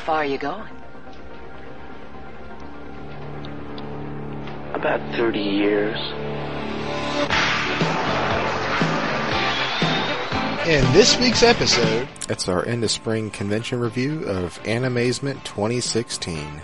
far are you going? About 30 years. In this week's episode, it's our end of spring convention review of Animazement 2016.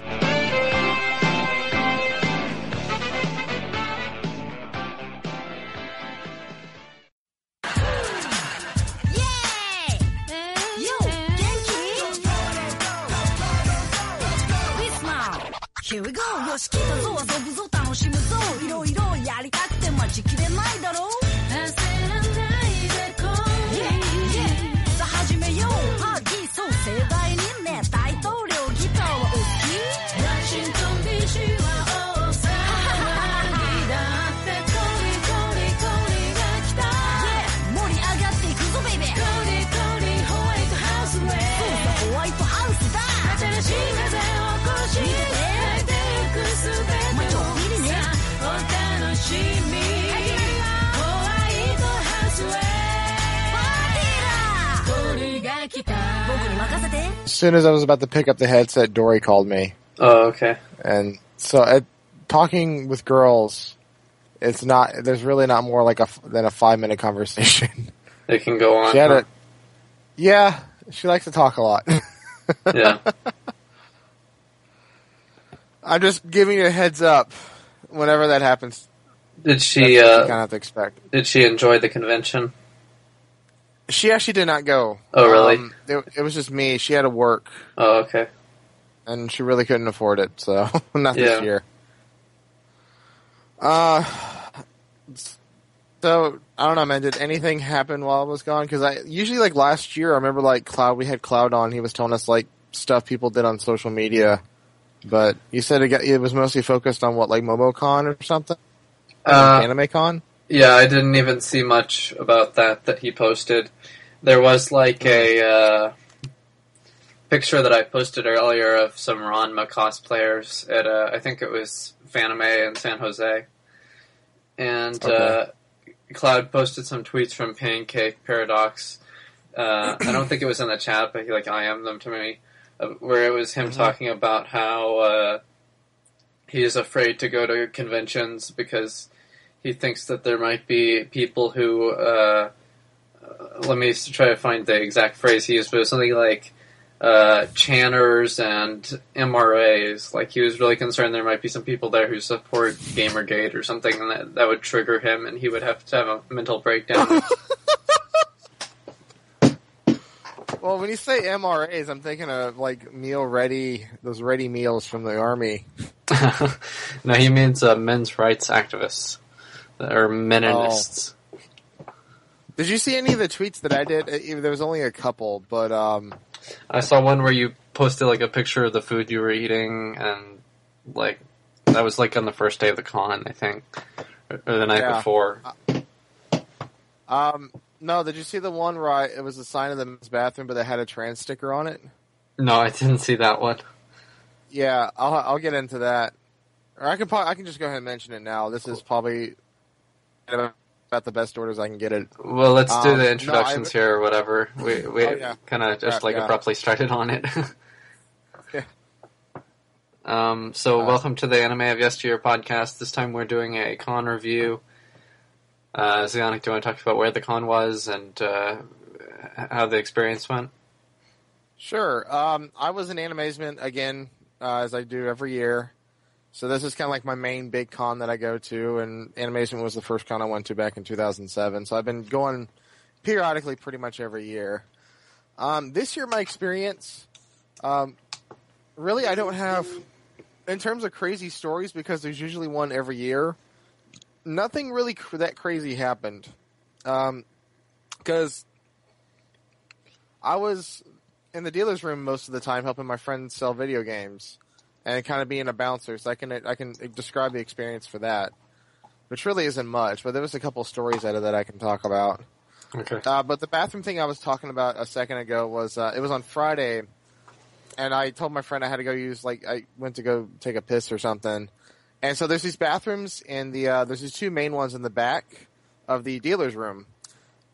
Here we go! よし来たぞ遊ぶぞ楽しむぞいろいろやりたくて待ちきれないだろう焦らないでこう Yeah, yeah さあ始めようパーティーそう盛大にね大統領ギターはお好きワシントン DC は大騒ぎだってコリコリコリが来た Yeah 盛り上がっていくぞベイベーコリコリホワイトハウスウェイそうさホワイトハウスだ新しい風を起こして As soon as I was about to pick up the headset, Dory called me. Oh, okay. And so, talking with girls, there's really not more like than a 5-minute conversation. It can go on. Yeah, she likes to talk a lot. Yeah. I'm just giving you a heads up whenever that happens. Did she, you kind of have to expect. Did she enjoy the convention? She actually did not go. Oh, really? It was just me. She had to work. Oh, okay. And she really couldn't afford it, so not this year. So, I don't know, man, did anything happen while I was gone? Because usually, like, last year, I remember, like, Cloud, we had Cloud on, he was telling us, like, stuff people did on social media. But you said it was mostly focused on what, like MomoCon or something? AnimeCon? Yeah, I didn't even see much about that he posted. There was like a picture that I posted earlier of some Ranma cosplayers at I think it was Fanime in San Jose. And Cloud posted some tweets from Pancake Paradox. I don't think it was in the chat, but he IM'd them to me. Where it was him talking about how he is afraid to go to conventions because he thinks that there might be people who, let me try to find the exact phrase he used, but it was something like channers and MRAs. Like, he was really concerned there might be some people there who support Gamergate or something, and that would trigger him, and he would have to have a mental breakdown. Well, when you say MRAs, I'm thinking of, like, those ready meals from the army. No, he means men's rights activists. Or meninists. Oh. Did you see any of the tweets that I did? There was only a couple, but, I saw one where you posted, like, a picture of the food you were eating, and, like, that was, like, on the first day of the con, I think. Or the night before. No, did you see the one where it was a sign of the men's bathroom, but they had a trans sticker on it? No, I didn't see that one. Yeah, I'll get into that. Or I can just go ahead and mention it now. This is probably about the best orders I can get it. Well, let's do the introductions here or whatever. We kind of just abruptly started on it. Yeah. So welcome to the Anime of Yesteryear podcast. This time we're doing a con review. Zionic, do you want to talk about where the con was and how the experience went? Sure. I was in Animazement again, as I do every year. So this is kind of like my main big con that I go to, and Animazement was the first con I went to back in 2007. So I've been going periodically pretty much every year. This year, my experience, really I don't have, in terms of crazy stories, because there's usually one every year, nothing really that crazy happened. Because I was in the dealer's room most of the time helping my friends sell video games and kind of being a bouncer, so I can describe the experience for that, which really isn't much, but there was a couple stories out of that I can talk about. Okay. But the bathroom thing I was talking about a second ago was, it was on Friday, and I told my friend I had to go I went to go take a piss or something. And so there's these bathrooms, and there's these two main ones in the back of the dealer's room.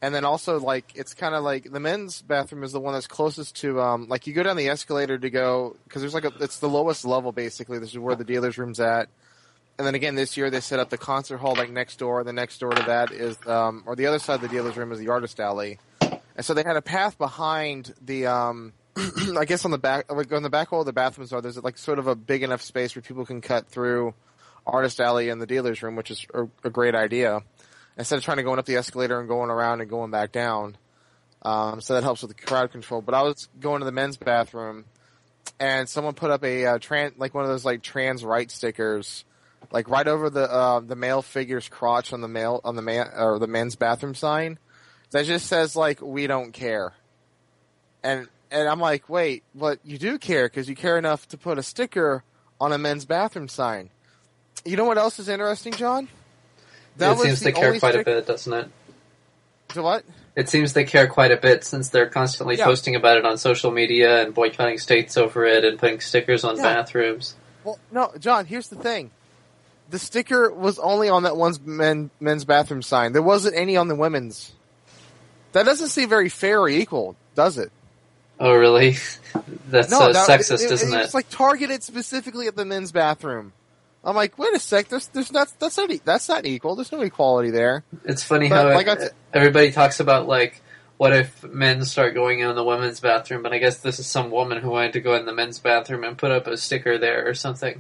And then also, like, it's kind of like the men's bathroom is the one that's closest to, like, you go down the escalator to go, because there's like it's the lowest level, basically. This is where the dealer's room's at. And then again, this year they set up the concert hall, like, next door. The next door to that is, or the other side of the dealer's room is the artist alley. And so they had a path behind the, I guess on the back wall of the bathrooms there's like sort of a big enough space where people can cut through artist alley and the dealer's room, which is a great idea. Instead of trying to go up the escalator and going around and going back down. So that helps with the crowd control. But I was going to the men's bathroom and someone put up a, like one of those like trans right stickers, like right over the male figure's crotch on the men's bathroom sign. That just says like, we don't care. And I'm like, wait, but you do care because you care enough to put a sticker on a men's bathroom sign. You know what else is interesting, John? It seems they care quite a bit, doesn't it? To what? It seems they care quite a bit since they're constantly posting about it on social media and boycotting states over it and putting stickers on bathrooms. Well, no, John, here's the thing. The sticker was only on that one's men's bathroom sign. There wasn't any on the women's. That doesn't seem very fair or equal, does it? Oh, really? That's sexist, isn't it? It's like targeted specifically at the men's bathroom. I'm like, wait a sec, that's not equal. There's no equality there. It's funny how everybody talks about, like, what if men start going in the women's bathroom, but I guess this is some woman who wanted to go in the men's bathroom and put up a sticker there or something.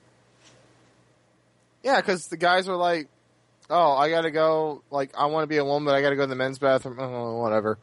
Yeah, because the guys were like, oh, I gotta go, like, I want to be a woman, but I gotta go in the men's bathroom. Oh, whatever.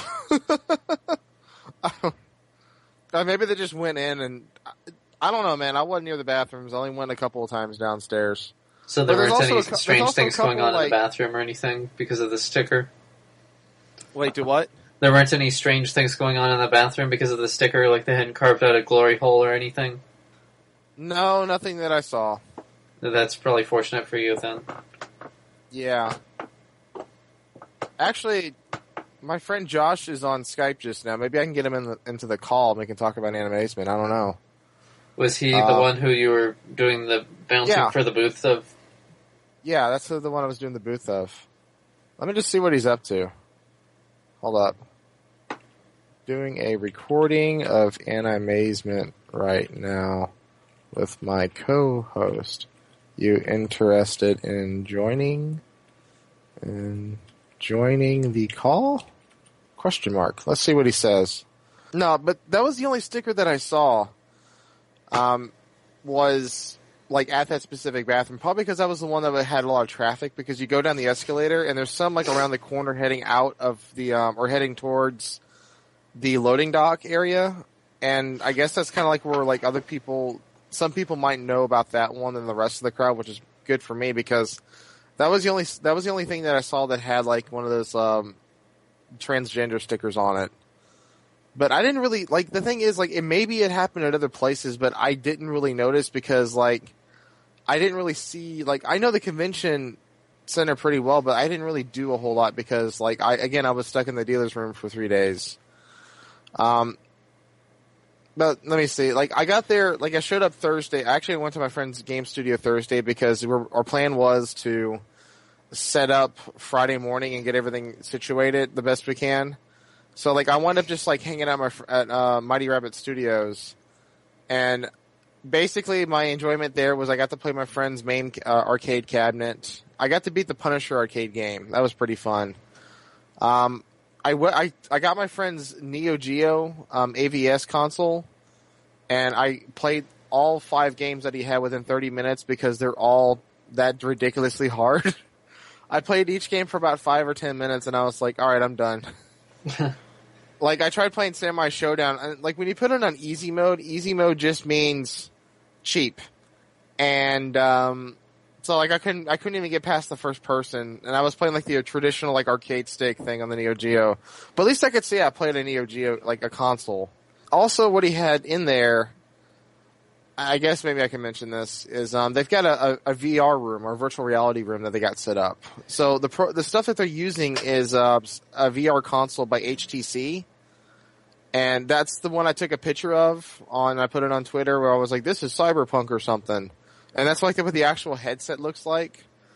Maybe they just went in and... I don't know, man. I wasn't near the bathrooms. I only went a couple of times downstairs. So there weren't any strange things going on in the bathroom or anything because of the sticker? Wait, do what? There weren't any strange things going on in the bathroom because of the sticker, like they hadn't carved out a glory hole or anything? No, nothing that I saw. That's probably fortunate for you, then. Yeah. Actually, my friend Josh is on Skype just now. Maybe I can get him into the call and we can talk about Animazement. I don't know. Was he the one who you were doing the bouncing for the booth of? Yeah, that's the one I was doing the booth of. Let me just see what he's up to. Hold up. Doing a recording of Animazement right now with my co-host. You interested in joining the call? Question mark. Let's see what he says. No, but that was the only sticker that I saw. Was like at that specific bathroom, probably because that was the one that had a lot of traffic, because you go down the escalator and there's some like around the corner heading out of the, or heading towards the loading dock area. And I guess that's kind of like where like some people might know about that one than the rest of the crowd, which is good for me because that was the only thing that I saw that had like one of those, transgender stickers on it. But I didn't really, like, the thing is, like, maybe it happened at other places, but I didn't really notice because, like, I didn't really see, like, I know the convention center pretty well, but I didn't really do a whole lot because, like, I was stuck in the dealer's room for 3 days. But let me see, like, I got there, like, I showed up Thursday. Actually, I went to my friend's game studio Thursday because our plan was to set up Friday morning and get everything situated the best we can. So, like, I wound up just, like, hanging out at Mighty Rabbit Studios. And basically my enjoyment there was I got to play my friend's main arcade cabinet. I got to beat the Punisher arcade game. That was pretty fun. I got my friend's Neo Geo AVS console. And I played all 5 games that he had within 30 minutes because they're all that ridiculously hard. I played each game for about 5 or 10 minutes and I was like, alright, I'm done. Like, I tried playing Samurai Showdown, and, like, when you put it on easy mode just means cheap. And, so, like, I couldn't even get past the first person, and I was playing, like, the traditional, like, arcade stick thing on the Neo Geo. But at least I could see I played a Neo Geo, like, a console. Also, what he had in there, I guess maybe I can mention this, is, they've got a VR room, or virtual reality room that they got set up. So the stuff that they're using is, a VR console by HTC. And that's the one I took a picture of I put it on Twitter where I was like, this is Cyberpunk or something. And that's like what the actual headset looks like.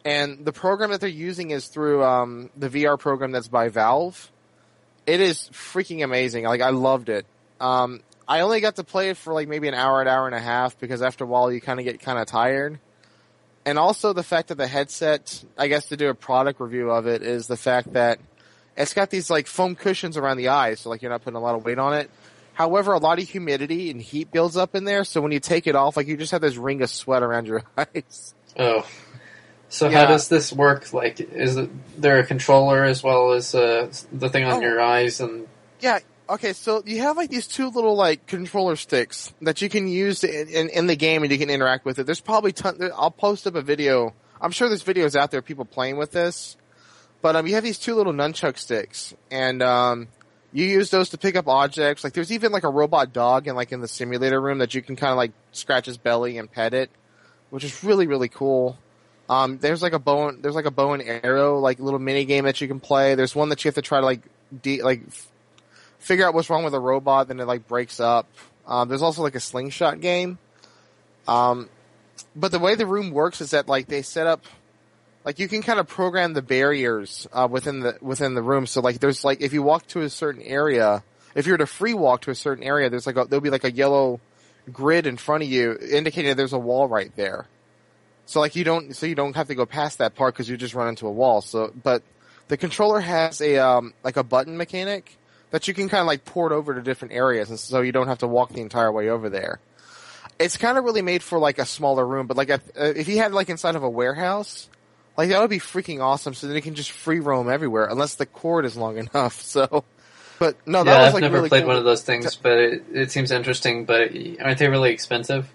And the program that they're using is through the VR program that's by Valve. It is freaking amazing. Like, I loved it. I only got to play it for like maybe an hour and a half because after a while you kind of get kind of tired. And also the fact that the headset, I guess to do a product review of it, is the fact that it's got these like foam cushions around the eyes, so like you're not putting a lot of weight on it. However, a lot of humidity and heat builds up in there, so when you take it off, like you just have this ring of sweat around your eyes. Oh. So Yeah. how does this work? Like, is there a controller as well as the thing on your eyes? And Yeah. Okay, so you have like these two little like controller sticks that you can use in the game and you can interact with it. There's probably I'll post up a video. I'm sure there's videos out there of people playing with this. But you have these two little nunchuck sticks and you use those to pick up objects. Like there's even like a robot dog in the simulator room that you can kind of like scratch his belly and pet it, which is really, really cool. There's like a bow and arrow like little mini game that you can play. There's one that you have to try to figure out what's wrong with the robot, then it like breaks up. There's also like a slingshot game. But the way the room works is that like they set up, like you can kind of program the barriers within the room. So like there's like if you walk to a certain area, if you were to free walk to a certain area, there'll be like a yellow grid in front of you indicating that there's a wall right there. So like you don't have to go past that part because you just run into a wall. So but the controller has a like a button mechanic that you can kind of like port over to different areas, and so you don't have to walk the entire way over there. It's kind of really made for like a smaller room, but like if you had like inside of a warehouse, like that would be freaking awesome. So then you can just free roam everywhere, unless the cord is long enough. So, but no, that was like I've never really played cool. one of those things, but it seems interesting. But aren't they really expensive?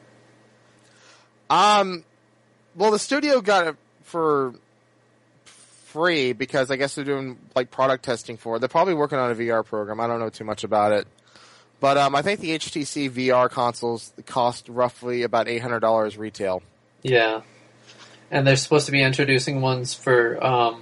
Well, the studio got it for free because I guess they're doing like product testing for it. They're probably working on a VR program. I don't know too much about it. But I think the HTC VR consoles cost roughly about $800 retail. Yeah. And they're supposed to be introducing ones for,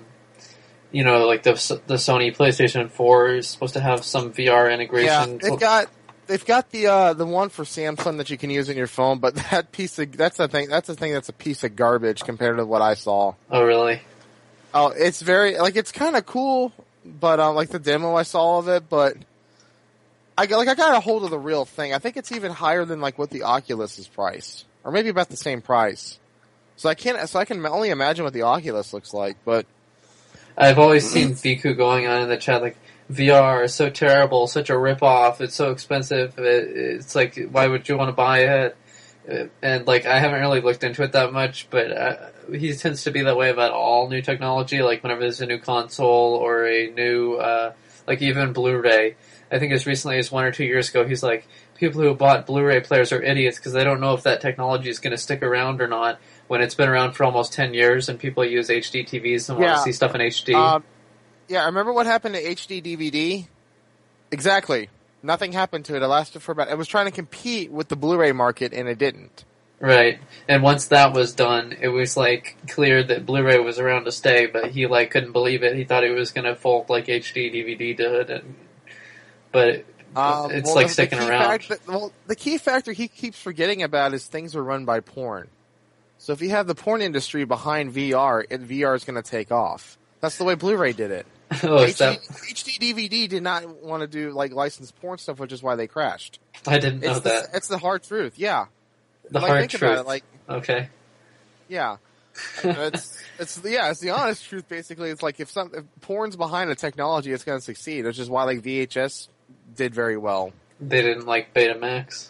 like the Sony PlayStation 4 is supposed to have some VR integration. Yeah, they've got the one for Samsung that you can use on your phone, but that's a thing that's a piece of garbage compared to what I saw. Oh, really? Oh, it's very it's kind of cool, but like the demo I saw of it, but I got a hold of the real thing. I think it's even higher than like what the Oculus is priced, or maybe about the same price. So I can only imagine what the Oculus looks like, but I've always seen Viku going on in the chat like, VR is so terrible, such a ripoff, it's so expensive, it's like, why would you want to buy it? And like, I haven't really looked into it that much, but he tends to be that way about all new technology, like whenever there's a new console or a new, like even Blu-ray. I think as recently as 1 or 2 years ago, he's like, people who bought Blu-ray players are idiots because they don't know if that technology is going to stick around or not when it's been around for almost 10 years and people use HD TVs and want to see stuff in HD. Yeah, remember what happened to HD DVD? Exactly. Nothing happened to it. It lasted for it was trying to compete with the Blu-ray market and it didn't. Right. And once that was done, it was like clear that Blu-ray was around to stay, but he like couldn't believe it. He thought it was going to fold like HD DVD did, but it's like sticking around. The key factor he keeps forgetting about is things are run by porn. So if you have the porn industry behind VR, VR is going to take off. That's the way Blu-ray did it. HD DVD did not want to do like licensed porn stuff, which is why they crashed. I didn't know that. It's the hard truth. Yeah. The hard think truth. About it, okay. Yeah. It's the honest truth. Basically, it's like if porn's behind a technology, it's going to succeed. Which is why like VHS did very well. They didn't like Betamax.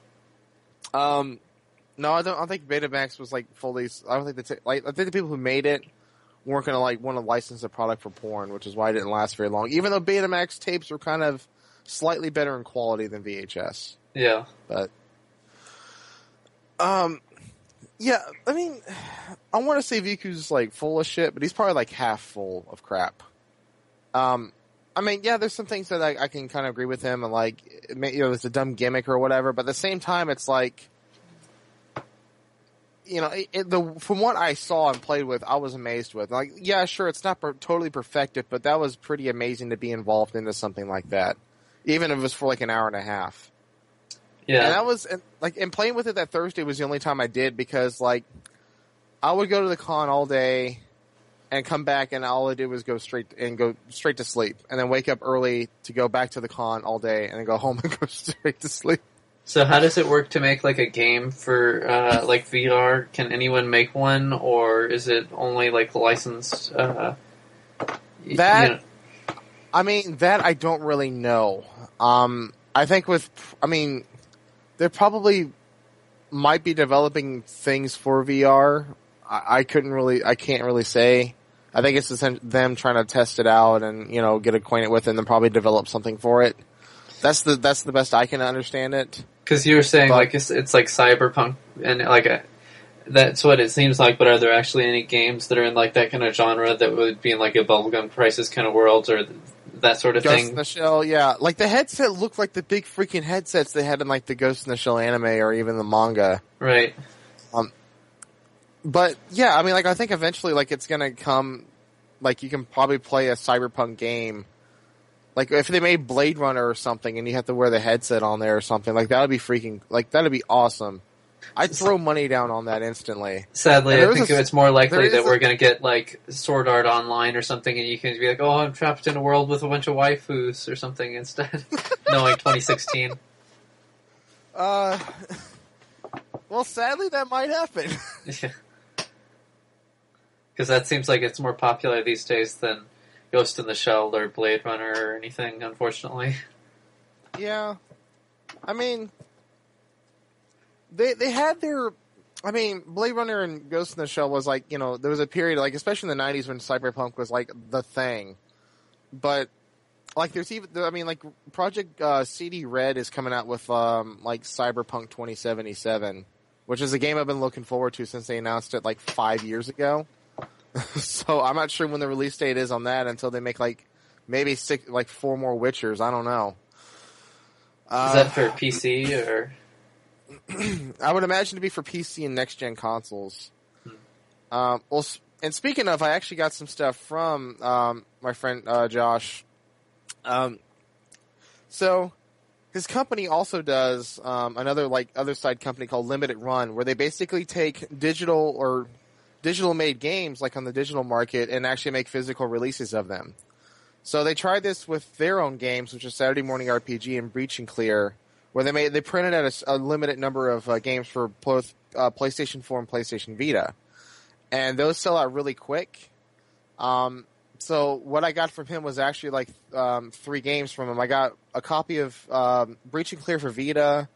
No, I don't think Betamax was like fully. I don't think I think the people who made it weren't going to want to license a product for porn, which is why it didn't last very long. Even though Betamax tapes were kind of slightly better in quality than VHS. Yeah, but yeah. I mean, I want to say Viku's like full of shit, but he's probably like half full of crap. I mean, yeah, there's some things that I can kind of agree with him, and like, it's a dumb gimmick or whatever. But at the same time, it's like, from what I saw and played with, I was amazed with. Like, yeah, sure, it's not totally perfected, but that was pretty amazing to be involved into something like that, even if it was for like an hour and a half. Yeah, and that was and playing with it that Thursday was the only time I did because like I would go to the con all day, and come back, and all I did was go straight to sleep, and then wake up early to go back to the con all day, and then go home and go straight to sleep. So how does it work to make like a game for like VR? Can anyone make one, or is it only like licensed? That I don't really know. I think they probably might be developing things for VR. I can't really say. I think it's them trying to test it out and, get acquainted with it and then probably develop something for it. That's the best I can understand it. Because you were saying like it's like cyberpunk and like that's what it seems like. But are there actually any games that are in like that kind of genre that would be in like a Bubblegum Crisis kind of world or that sort of Ghost thing? in the Shell, yeah. Like the headset looked like the big freaking headsets they had in like the Ghost in the Shell anime or even the manga. Right. But yeah, I think eventually like it's gonna come. Like you can probably play a cyberpunk game. Like if they made Blade Runner or something and you have to wear the headset on there or something, like that'd be awesome. I'd throw money down on that instantly. Sadly, I think it's more likely that we're going to get like Sword Art Online or something and you can be like, oh, I'm trapped in a world with a bunch of waifus or something instead. Knowing 2016. Well, sadly that might happen. Yeah. Because that seems like it's more popular these days than Ghost in the Shell or Blade Runner or anything, unfortunately. Yeah. They had their... Blade Runner and Ghost in the Shell was like, there was a period, like, especially in the 90s when cyberpunk was like the thing. But, like, there's even... like, Project CD Red is coming out with, like, Cyberpunk 2077, which is a game I've been looking forward to since they announced it, like, 5 years ago. So I'm not sure when the release date is on that until they make like maybe 4 more Witchers. I don't know. Is that for PC or? I would imagine to be for PC and next gen consoles. Well, and speaking of, I actually got some stuff from my friend Josh. So his company also does another like other side company called Limited Run, where they basically take digital made games like on the digital market and actually make physical releases of them. So they tried this with their own games, which is Saturday Morning RPG and Breach and Clear, where they printed out a limited number of games for both PlayStation 4 and PlayStation Vita. And those sell out really quick. So what I got from him was actually like 3 games from him. I got a copy of Breach and Clear for Vita,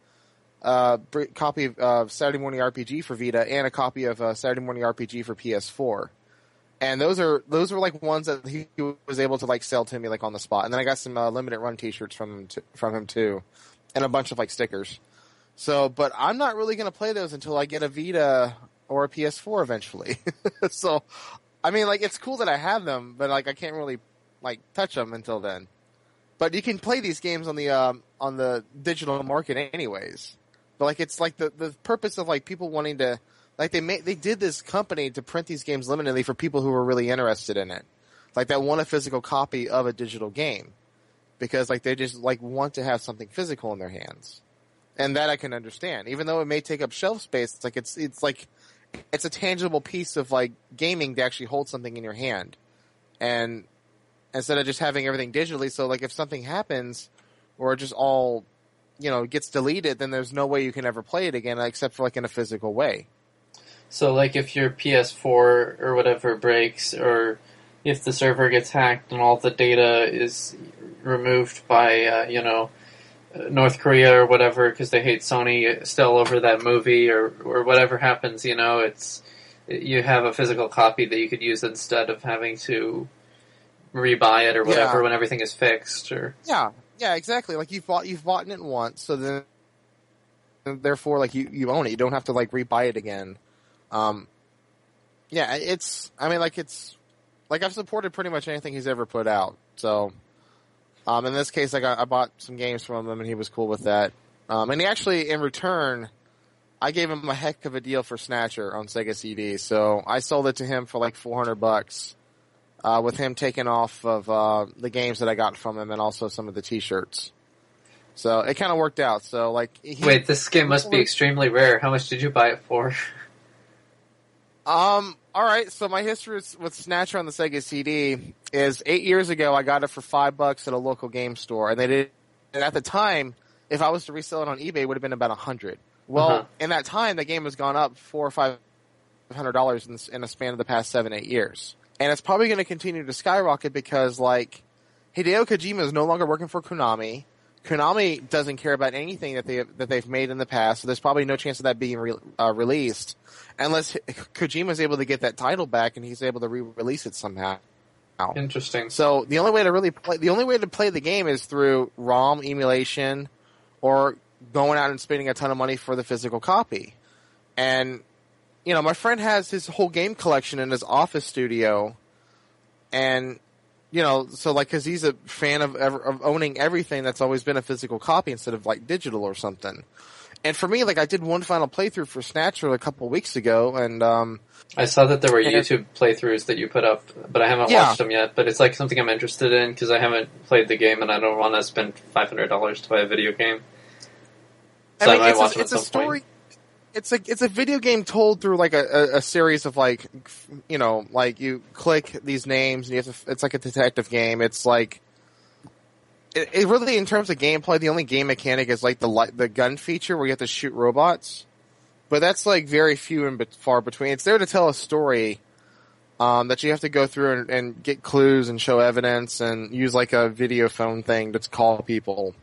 copy of Saturday Morning RPG for Vita, and a copy of Saturday Morning RPG for PS4. And those were like ones that he was able to like sell to me like on the spot. And then I got some Limited Run T-shirts from him too, and a bunch of like stickers. So, but I'm not really going to play those until I get a Vita or a PS4 eventually. So, like it's cool that I have them, but like I can't really like touch them until then. But you can play these games on the digital market anyways. But like it's like the purpose of like people wanting to like they did this company to print these games limitedly for people who were really interested in it, like that want a physical copy of a digital game because like they just like want to have something physical in their hands, and that I can understand. Even though it may take up shelf space, it's like it's a tangible piece of like gaming to actually hold something in your hand, and instead of just having everything digitally. So like if something happens or just all gets deleted, then there's no way you can ever play it again except for like in a physical way. So like if your PS4 or whatever breaks, or if the server gets hacked and all the data is removed by North Korea or whatever because they hate Sony still over that movie or whatever happens, you have a physical copy that you could use instead of having to rebuy it or whatever when everything is fixed. Or yeah, exactly. Like you've bought it once, so then therefore like you own it. You don't have to like rebuy it again. It's I've supported pretty much anything he's ever put out. So in this case, I bought some games from him and he was cool with that. And he actually in return, I gave him a heck of a deal for Snatcher on Sega CD. So I sold it to him for like $400. With him taking off of the games that I got from him and also some of the T-shirts. So it kind of worked out. So like, wait, this game must be extremely rare. How much did you buy it for? All right, so my history with Snatcher on the Sega CD is 8 years ago. I got it for $5 at a local game store, and they did. And at the time, if I was to resell it on eBay, it would have been about $100. Well, in that time, the game has gone up $400 or $500 in a span of the past 7-8 years, and it's probably going to continue to skyrocket because, like, Hideo Kojima is no longer working for Konami. Konami doesn't care about anything that they've made in the past, so there's probably no chance of that being released unless Kojima is able to get that title back and he's able to re-release it somehow. Interesting. So the only way to play the game is through ROM emulation or going out and spending a ton of money for the physical copy. And you know, my friend has his whole game collection in his office studio, and you know, so like, cause he's a fan of owning everything that's always been a physical copy instead of like digital or something. And for me, like, I did one final playthrough for Snatcher a couple weeks ago, and I saw that there were YouTube playthroughs that you put up, but I haven't watched them yet. But it's like something I'm interested in because I haven't played the game and I don't want to spend $500 to buy a video game. So I might watch them at some point. It's a video game told through like a series of like, you know, like you click these names and you have to, it's like a detective game. It's like, it really, in terms of gameplay, the only game mechanic is like the gun feature where you have to shoot robots. But that's like very few and far between. It's there to tell a story, that you have to go through and get clues and show evidence and use like a video phone thing to call people.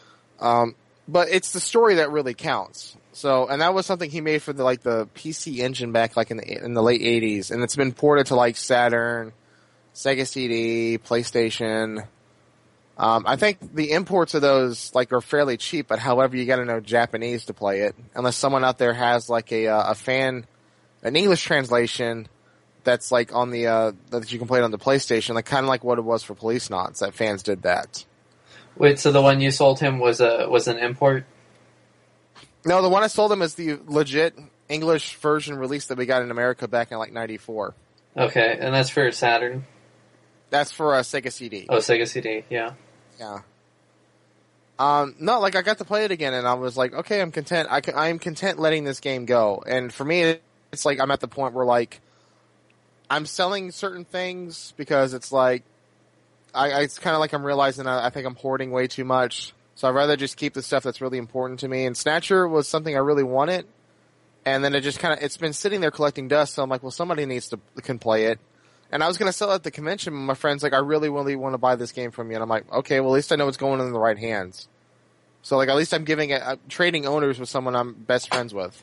But it's the story that really counts. So, and that was something he made for the PC Engine back like in the late 80s, and it's been ported to like Saturn, Sega CD, PlayStation. I think the imports of those like are fairly cheap, but however, you got to know Japanese to play it. Unless someone out there has like an English translation that's like on the that you can play it on the PlayStation, like kind of like what it was for Policenauts. That fans did that. Wait, so the one you sold him was an import? No, the one I sold him is the legit English version release that we got in America back in like '94. Okay, and that's for Saturn? That's for Sega CD. Oh, Sega CD, yeah. Yeah. No, like I got to play it again and I was like, okay, I'm content. I'm content letting this game go. And for me, it's like I'm at the point where like I'm selling certain things because it's like it's kind of like I'm realizing I think I'm hoarding way too much. So I'd rather just keep the stuff that's really important to me. And Snatcher was something I really wanted. And then it's been sitting there collecting dust. So I'm like, well, somebody can play it. And I was going to sell it at the convention, but my friend's like, I really, really want to buy this game from you. And I'm like, okay, well, at least I know it's going in the right hands. So like, at least I'm trading owners with someone I'm best friends with.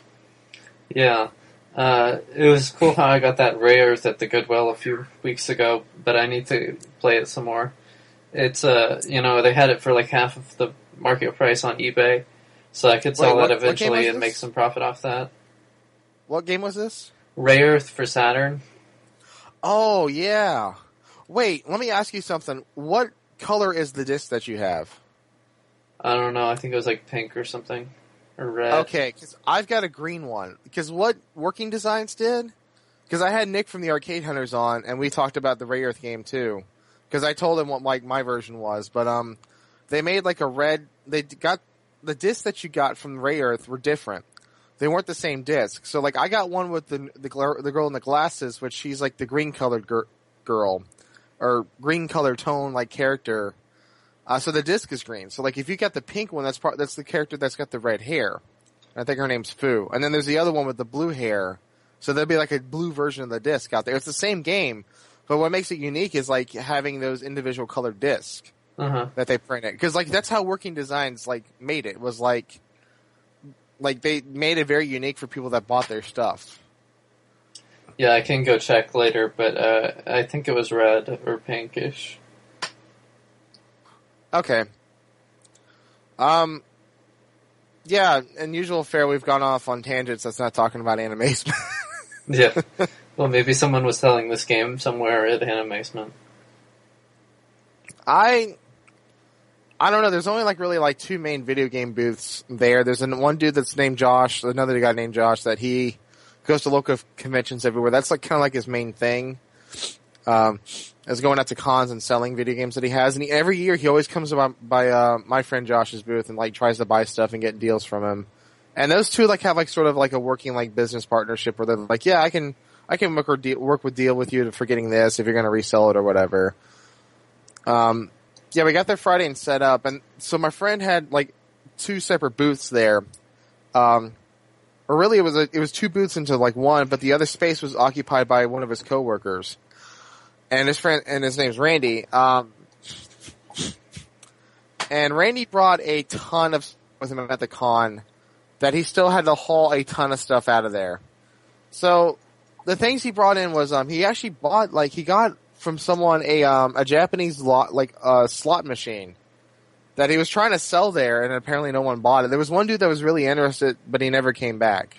Yeah. It was cool how I got that Ray Earth at the Goodwill a few weeks ago, but I need to play it some more. It's, they had it for like half of the market price on eBay, so I could sell that eventually and make some profit off that. What game was this? Ray Earth for Saturn. Oh, yeah. Wait, let me ask you something. What color is the disc that you have? I don't know. I think it was like pink or something. Or red. Okay, because I've got a green one. Because what Working Designs did, because I had Nick from the Arcade Hunters on, and we talked about the Ray Earth game too. Because I told him what like my version was. But they made like a red... They got... The discs that you got from Ray Earth were different. They weren't the same disc. So, like, I got one with the girl in the glasses, which she's, like, the green-colored girl. Or green-colored tone, like, character. So the disc is green. So, like, if you got the pink one, that's the character that's got the red hair. I think her name's Fu. And then there's the other one with the blue hair. So there'll be, like, a blue version of the disc out there. It's the same game. But what makes it unique is, like, having those individual colored discs. That they printed. Because, like, that's how Working Designs, like, made it. Was, like, they made it very unique for people that bought their stuff. Yeah, I can go check later, but I think it was red or pinkish. Okay. Yeah, in usual fare, we've gone off on tangents that's not talking about Animation. Yeah. Well, maybe someone was selling this game somewhere at Animation. I don't know. There's only really two main video game booths there. There's one dude that's named Josh, another guy named Josh that he goes to local conventions everywhere. That's like kind of like his main thing. Is going out to cons and selling video games that he has. And every year he always comes by my friend Josh's booth and like tries to buy stuff and get deals from him. And those two like have like sort of like a working like business partnership where they're like, yeah, I can work with deal with you for getting this if you're going to resell it or whatever. Yeah, we got there Friday and set up, and so my friend had like 2 separate booths there. Or really, it was 2 booths into like one, but the other space was occupied by one of his coworkers, and his name's Randy. And Randy brought a ton of with him at the con that he still had to haul a ton of stuff out of there. So the things he brought in was he actually bought he got from someone a Japanese slot machine that he was trying to sell there, and apparently no one bought it. There was one dude that was really interested, but he never came back.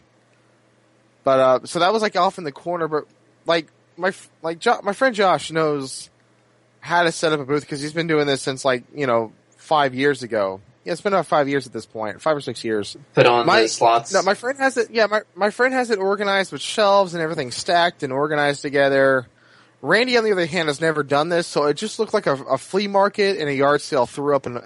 But so that was like off in the corner. But my friend Josh knows how to set up a booth because he's been doing this since 5 years ago. Yeah, it's been about 5 years at this point, 5 or 6 years. Put on the slots. No, my friend has it. Yeah, my friend has it organized with shelves and everything stacked and organized together. Randy, on the other hand, has never done this, so it just looked like a flea market and a yard sale threw up in a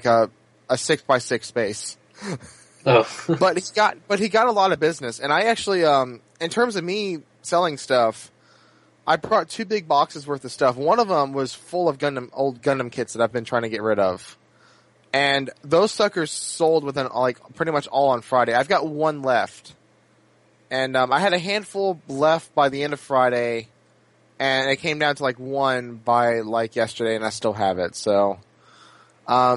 6x6 space. Oh. but he got a lot of business, and I actually, in terms of me selling stuff, I brought 2 big boxes worth of stuff. One of them was full of old Gundam kits that I've been trying to get rid of. And those suckers sold within pretty much all on Friday. I've got 1 left. And I had a handful left by the end of Friday, and it came down to 1 by yesterday, and I still have it. So I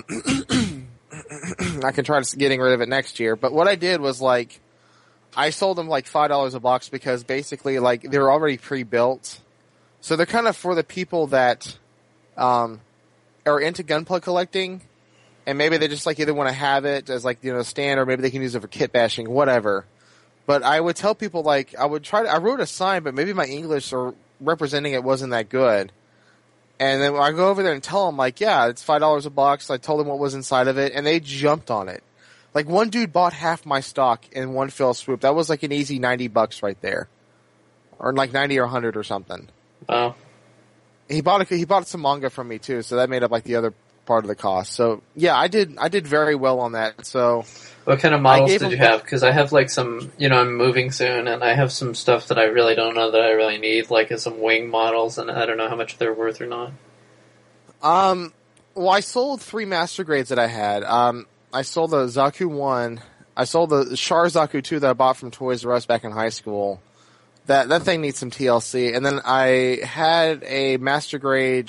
can try getting rid of it next year. But what I did was I sold them $5 a box because basically they're already pre-built. So they're kind of for the people that are into gunplug collecting. And maybe they just either want to have it as a stand, or maybe they can use it for kit bashing, whatever. But I would tell people I wrote a sign, but maybe my English or representing it wasn't that good. And then I go over there and tell them yeah, it's $5 a box. I told them what was inside of it, and they jumped on it. One dude bought half my stock in one fell swoop. That was an easy $90 right there, or 90 or 100 or something. Wow. He bought some manga from me too, so that made up the other part of the cost. So yeah, I did very well on that. So what kind of models did you have? Because I have some, I'm moving soon, and I have some stuff that I really don't know that I really need, some wing models, and I don't know how much they're worth or not. Well, I sold 3 master grades that I had. I sold the Zaku 1. I sold the Char Zaku 2 that I bought from Toys R Us back in high school. That thing needs some TLC. And then I had a master grade,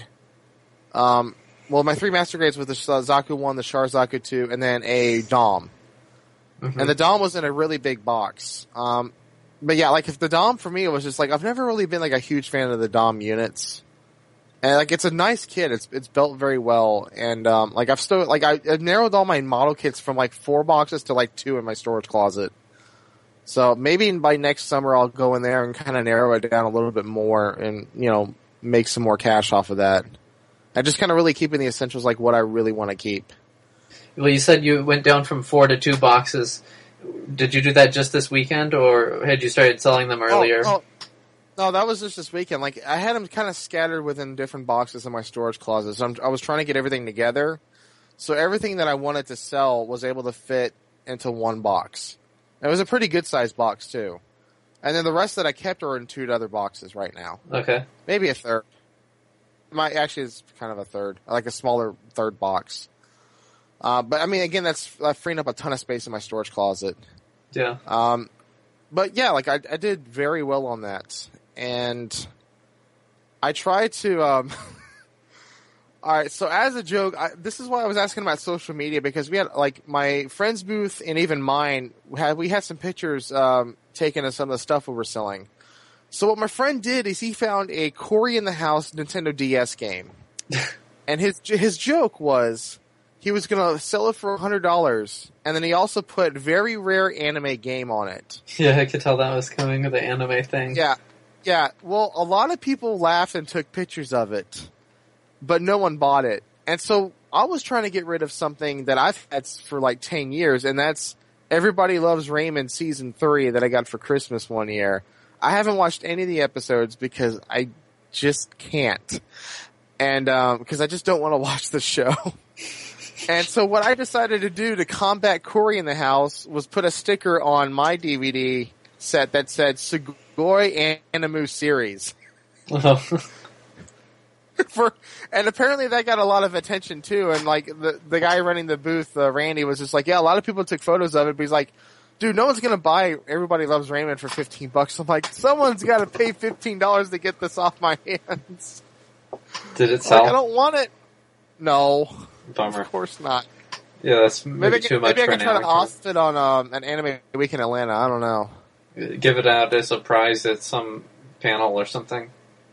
my 3 master grades with the Zaku 1, the Char Zaku 2, and then a Dom. Mm-hmm. And the Dom was in a really big box. But yeah, if the Dom for me, it was just I've never really been a huge fan of the Dom units. And it's a nice kit. It's built very well. And I've still I've narrowed all my model kits from 4 boxes to 2 in my storage closet. So maybe by next summer I'll go in there and kind of narrow it down a little bit more and make some more cash off of that. I just kind of really keeping the essentials what I really want to keep. Well, you said you went down from 4 to 2 boxes. Did you do that just this weekend, or had you started selling them earlier? No, that was just this weekend. I had them kind of scattered within different boxes in my storage closet. So I was trying to get everything together. So everything that I wanted to sell was able to fit into 1 box. It was a pretty good sized box too. And then the rest that I kept are in 2 other boxes right now. Okay. Maybe a third. Actually, it's kind of a third, a smaller third box. But I mean, again, that's freeing up a ton of space in my storage closet. Yeah. But yeah, I did very well on that, and I tried to. All right, so as a joke, this is why I was asking about social media, because we had my friend's booth and even mine we had some pictures taken of some of the stuff we were selling. So what my friend did is he found a Cory in the House Nintendo DS game. And his joke was he was going to sell it for $100, and then he also put very rare anime game on it. Yeah, I could tell that was coming with the anime thing. Yeah. Well, a lot of people laughed and took pictures of it, but no one bought it. And so I was trying to get rid of something that I've had for 10 years, and that's Everybody Loves Raymond Season 3 that I got for Christmas one year. I haven't watched any of the episodes because I just can't. And because I just don't want to watch the show. And so what I decided to do to combat Cory in the House was put a sticker on my DVD set that said Sugoi Animu Series. And apparently that got a lot of attention too. And like the guy running the booth, Randy, was just like, yeah, a lot of people took photos of it, but he's like, dude, no one's gonna buy Everybody Loves Raymond for $15. I'm like, someone's gotta pay $15 to get this off my hands. Did it sell? Like, I don't want it. No. Bummer. Of course not. Yeah, that's maybe too much maybe for I an can try to anime. host it on an anime week in Atlanta. I don't know. Give it out as a prize at some panel or something.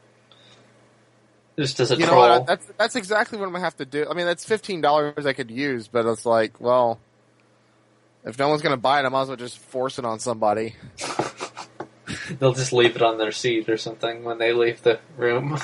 Just as a You know troll. what? That's exactly what I'm gonna have to do. I mean, that's $15 I could use, but it's like, well, if no one's gonna buy it, I might as well just force it on somebody. They'll just leave it on their seat or something when they leave the room.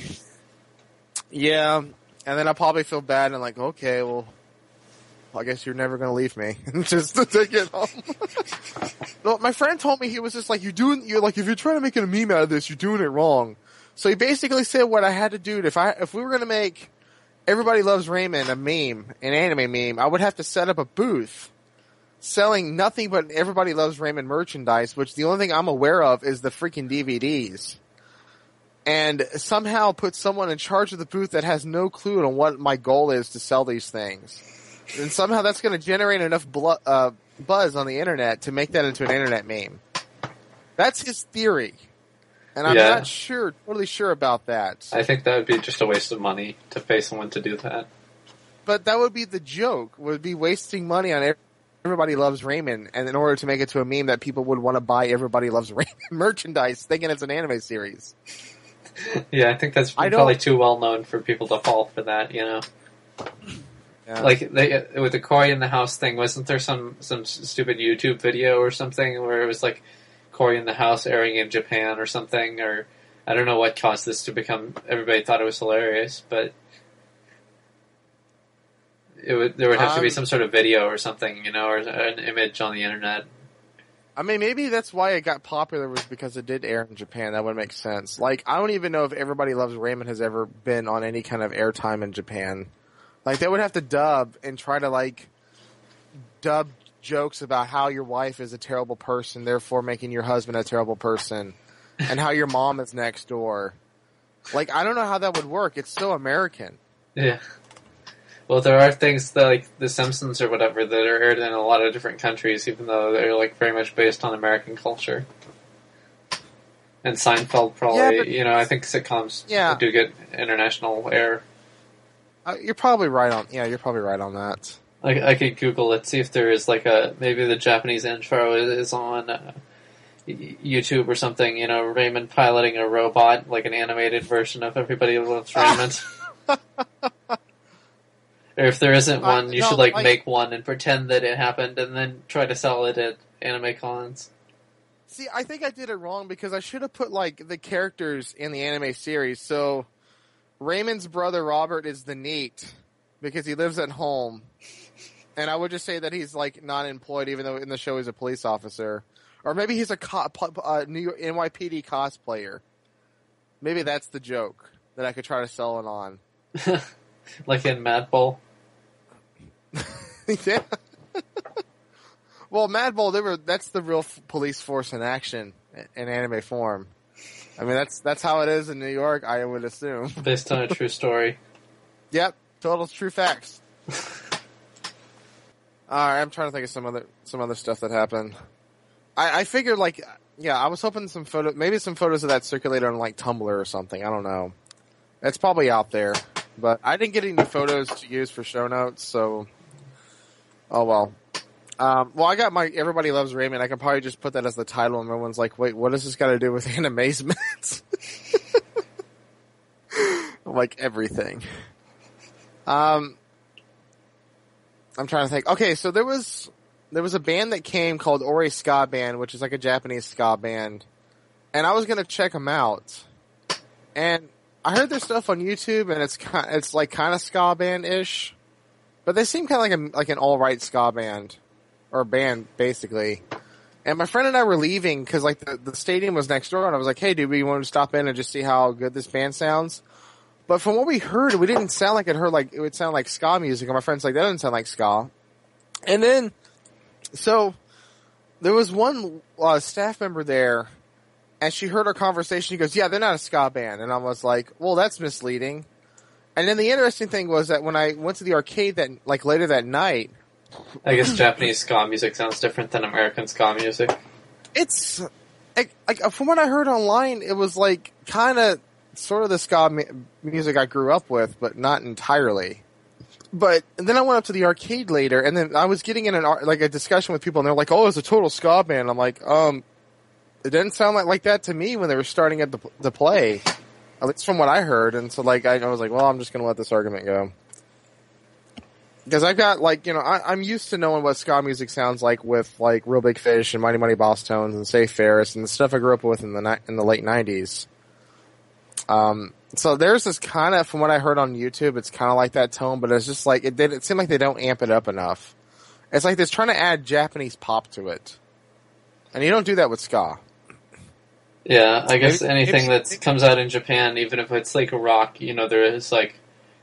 Yeah, and then I'll probably feel bad and like, okay, well, I guess you're never gonna leave me. Just to take it home. No, my friend told me, he was just like, you're like, if you're trying to make a meme out of this, you're doing it wrong. So he basically said what I had to do. If we were gonna make Everybody Loves Raymond a meme, an anime meme, I would have to set up a booth selling nothing but Everybody Loves Raymond merchandise, which the only thing I'm aware of is the freaking DVDs. And somehow put someone in charge of the booth that has no clue on what my goal is to sell these things. And somehow that's going to generate enough buzz on the internet to make that into an internet meme. That's his theory. And I'm not totally sure about that. I think that would be just a waste of money to pay someone to do that. But that would be the joke, would be wasting money on Everybody Loves Raymond, and in order to make it to a meme that people would want to buy Everybody Loves Raymond merchandise, thinking it's an anime series. Yeah, I think that's probably too well known for people to fall for that, you know? Yeah. Like, with the Cory in the House thing, wasn't there some stupid YouTube video or something where it was like Cory in the House airing in Japan or something, or I don't know what caused this to become, everybody thought it was hilarious, but there would have to be some sort of video or something, you know, or an image on the internet. I mean, maybe that's why it got popular, was because it did air in Japan. That would make sense. Like, I don't even know if Everybody Loves Raymond has ever been on any kind of airtime in Japan. Like, they would have to dub and try to, like, dub jokes about how your wife is a terrible person, therefore making your husband a terrible person, and how your mom is next door. Like, I don't know how that would work. It's so American. Yeah. Well, there are things that, like The Simpsons or whatever, that are aired in a lot of different countries, even though they're like very much based on American culture. And Seinfeld probably, I think sitcoms do get international air. You're probably right on. Yeah, you're probably right on that. I could Google it, see if there is like maybe the Japanese intro is on YouTube or something. You know, Raymond piloting a robot, like an animated version of Everybody Loves Raymond. Or if there isn't one, you should make one and pretend that it happened, and then try to sell it at anime cons. See, I think I did it wrong because I should have put like the characters in the anime series. So Raymond's brother Robert is the NEET because he lives at home, and I would just say that he's like not employed, even though in the show he's a police officer, or maybe he's a New York NYPD cosplayer. Maybe that's the joke that I could try to sell it on. Like in Madball. Yeah. Well, Madball, that's the real police force in action in anime form. I mean, that's how it is in New York, I would assume. Based on a true story. Yep, total true facts. Alright, I'm trying to think of some other stuff that happened. I figured I was hoping maybe some photos of that circulated on like Tumblr or something. I don't know. It's probably out there. But I didn't get any photos to use for show notes, so oh well. I got my Everybody Loves Raymond. I could probably just put that as the title, and everyone's like, "Wait, what does this got to do with Animazement?" Like everything. I'm trying to think. Okay, so there was a band that came called Ore Ska Band, which is like a Japanese ska band, and I was gonna check them out, and I heard their stuff on YouTube, and it's like kind of ska band-ish, but they seem kind of like an all-right ska band, or band basically. And my friend and I were leaving because like the stadium was next door, and I was like, "Hey, dude, we want to stop in and just see how good this band sounds." But from what we heard, we didn't sound like it would sound like ska music. And my friend's like, "That doesn't sound like ska." And then, so there was one staff member there, and she heard our conversation. She goes, "Yeah, they're not a ska band," and I was like, "Well, that's misleading." And then the interesting thing was that when I went to the arcade later that night, I guess Japanese ska music sounds different than American ska music. it's like from what I heard online, it was like kind of sort of the ska music I grew up with, but not entirely. But then I went up to the arcade later, and then I was getting in a discussion with people, and they're like, "Oh, it's a total ska band." I'm like, it didn't sound like that to me when they were starting at the play, at least from what I heard. And so, like, I was like, "Well, I'm just going to let this argument go," because I've got I'm used to knowing what ska music sounds like with like Real Big Fish and Mighty Mighty Boss Tones and Say Ferris and the stuff I grew up with in the late '90s. So there's this kind of, from what I heard on YouTube, it's kind of like that tone, but it's just like, it seemed like they don't amp it up enough. It's like they're trying to add Japanese pop to it. And you don't do that with ska. Yeah, I guess anything that comes out in Japan, even if it's like rock, there is like,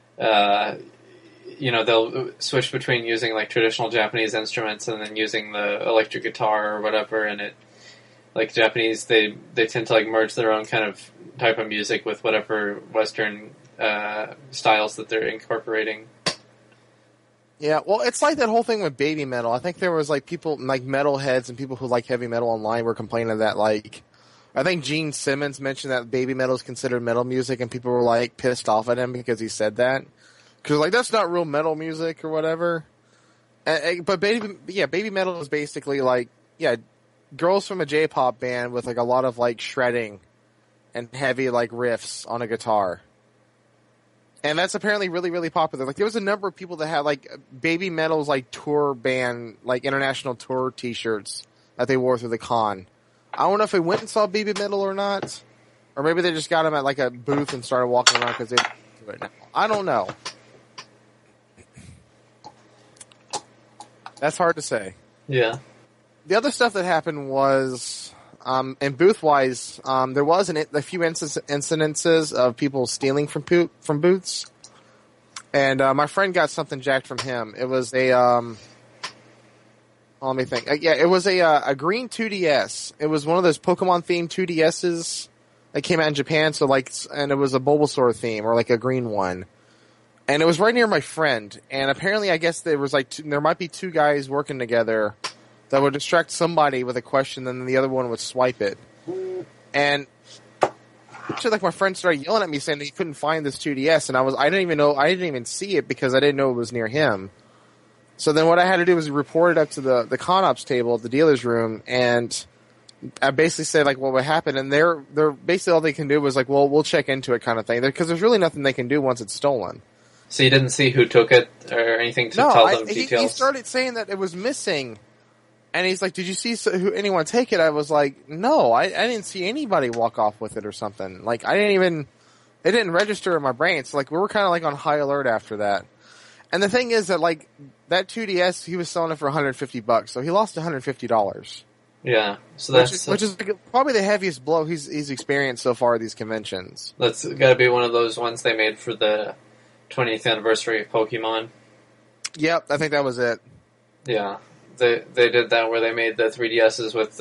they'll switch between using like traditional Japanese instruments and then using the electric guitar or whatever, and it, like Japanese, they tend to like merge their own kind of type of music with whatever Western styles that they're incorporating. Yeah, well, it's like that whole thing with baby metal. I think there was like people, like metalheads and people who like heavy metal online were complaining that like, I think Gene Simmons mentioned that baby metal is considered metal music, and people were like pissed off at him because he said that. Because like, that's not real metal music or whatever. But baby metal is basically like, girls from a J-pop band with like a lot of like shredding and heavy like riffs on a guitar. And that's apparently really, really popular. Like there was a number of people that had like baby metal's like tour band, like international tour t-shirts that they wore through the con. I don't know if they went and saw baby metal or not. Or maybe they just got them at like a booth and started walking around because they do it now. I don't know. That's hard to say. Yeah. The other stuff that happened was, and booth-wise, there was a few incidences of people stealing from booths. And my friend got something jacked from him. It was let me think. It was a green 2DS. It was one of those Pokemon-themed 2DSs that came out in Japan, and it was a Bulbasaur theme, or like a green one. And it was right near my friend. And apparently, I guess there was there might be two guys working together that would distract somebody with a question, and then the other one would swipe it. And actually, like, my friend started yelling at me saying that he couldn't find this 2DS, and I didn't even see it because I didn't know it was near him. So then what I had to do was report it up to the con ops table at the dealer's room, and I basically said, like, what happened, and they're basically all they can do was like, well, we'll check into it kind of thing, because there's really nothing they can do once it's stolen. So you didn't see who took it or anything to tell them details? He started saying that it was missing. And he's like, did you see anyone take it? I was like, no, I didn't see anybody walk off with it or something. Like, it didn't register in my brain. So, like, we were kind of, like, on high alert after that. And the thing is that, like, that 2DS, he was selling it for $150, so he lost $150. Yeah. So that's... Which is probably the heaviest blow he's experienced so far at these conventions. That's gotta be one of those ones they made for the 20th anniversary of Pokemon. Yep, I think that was it. Yeah. They did that where they made the 3DSs with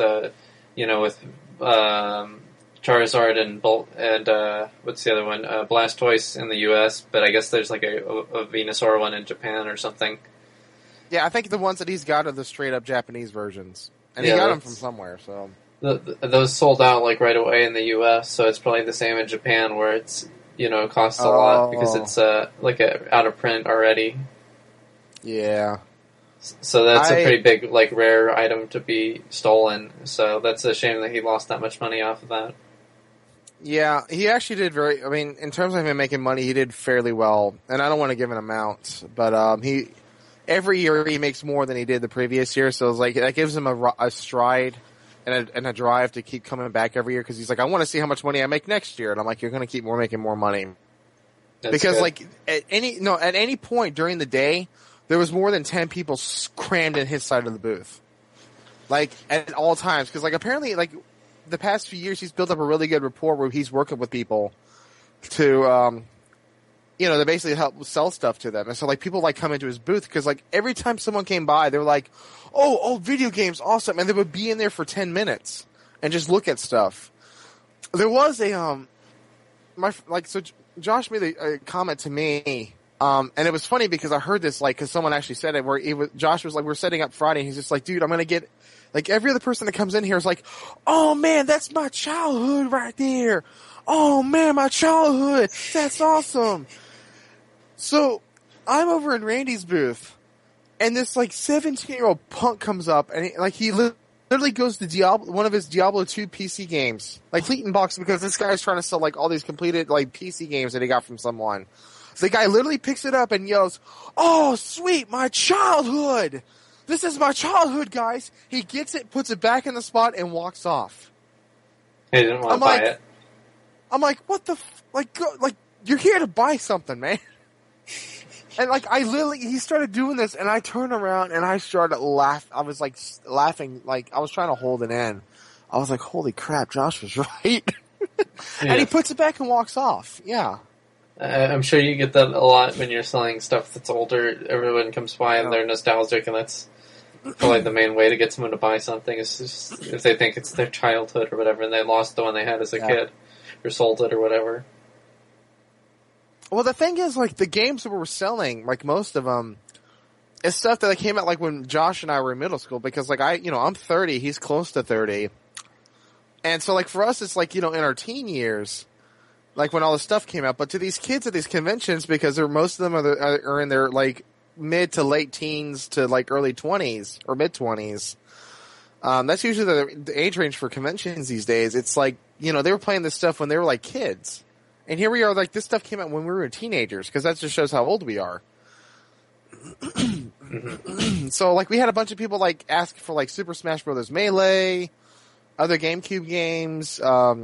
Charizard and Bolt and what's the other one? Blastoise in the US, but I guess there's like a Venusaur one in Japan or something. Yeah, I think the ones that he's got are the straight up Japanese versions, and he got them from somewhere. So those sold out like right away in the US, so it's probably the same in Japan where it's it costs a lot because it's out of print already. Yeah. So that's a pretty big, like, rare item to be stolen. So that's a shame that he lost that much money off of that. Yeah, he actually did in terms of him making money, he did fairly well. And I don't want to give an amount, but every year he makes more than he did the previous year. So it's like, that gives him a stride and a drive to keep coming back every year. Cause he's like, I want to see how much money I make next year. And I'm like, you're going to keep making more money. That's because good. like, at any point during the day, there was more than 10 people crammed in his side of the booth. Like, at all times. Because, like, apparently, like, the past few years, he's built up a really good rapport where he's working with people to, they basically help sell stuff to them. And so, like, people, like, come into his booth because, like, every time someone came by, they were like, oh, old video games, awesome. And they would be in there for 10 minutes and just look at stuff. There was so Josh made a comment to me, and it was funny because I heard this, like, because someone actually said it, where Josh was like, we're setting up Friday, and he's just like, dude, I'm going to get, like, every other person that comes in here is like, oh, man, that's my childhood right there. Oh, man, my childhood. That's awesome. So, I'm over in Randy's booth, and this, like, 17-year-old punk comes up, and he literally goes to one of his Diablo 2 PC games, like Fleeting Box, because this guy's trying to sell, like, all these completed, like, PC games that he got from someone. So the guy literally picks it up and yells, oh, sweet, my childhood! This is my childhood, guys! He gets it, puts it back in the spot, and walks off. He didn't want to buy it. I'm like, what the you're here to buy something, man. And, like, he started doing this, and I turned around, and I started laughing. I was, like, laughing, like, I was trying to hold it in. I was like, holy crap, Josh was right. And he puts it back and walks off. Yeah. I'm sure you get that a lot when you're selling stuff that's older. Everyone comes by, and they're nostalgic, and that's probably the main way to get someone to buy something, is just if they think it's their childhood or whatever, and they lost the one they had as a kid, or sold it or whatever. Well, the thing is, like, the games that we're selling, like, most of them, is stuff that came out, like, when Josh and I were in middle school, because, like, I'm 30, he's close to 30. And so, like, for us, it's, like, in our teen years, like, when all this stuff came out. But to these kids at these conventions, because most of them are in their, like, mid to late teens to, like, early 20s, or mid-20s, that's usually the age range for conventions these days. It's like, they were playing this stuff when they were, like, kids. And here we are, like, this stuff came out when we were teenagers, because that just shows how old we are. So, like, we had a bunch of people, like, ask for, like, Super Smash Bros. Melee, other GameCube games.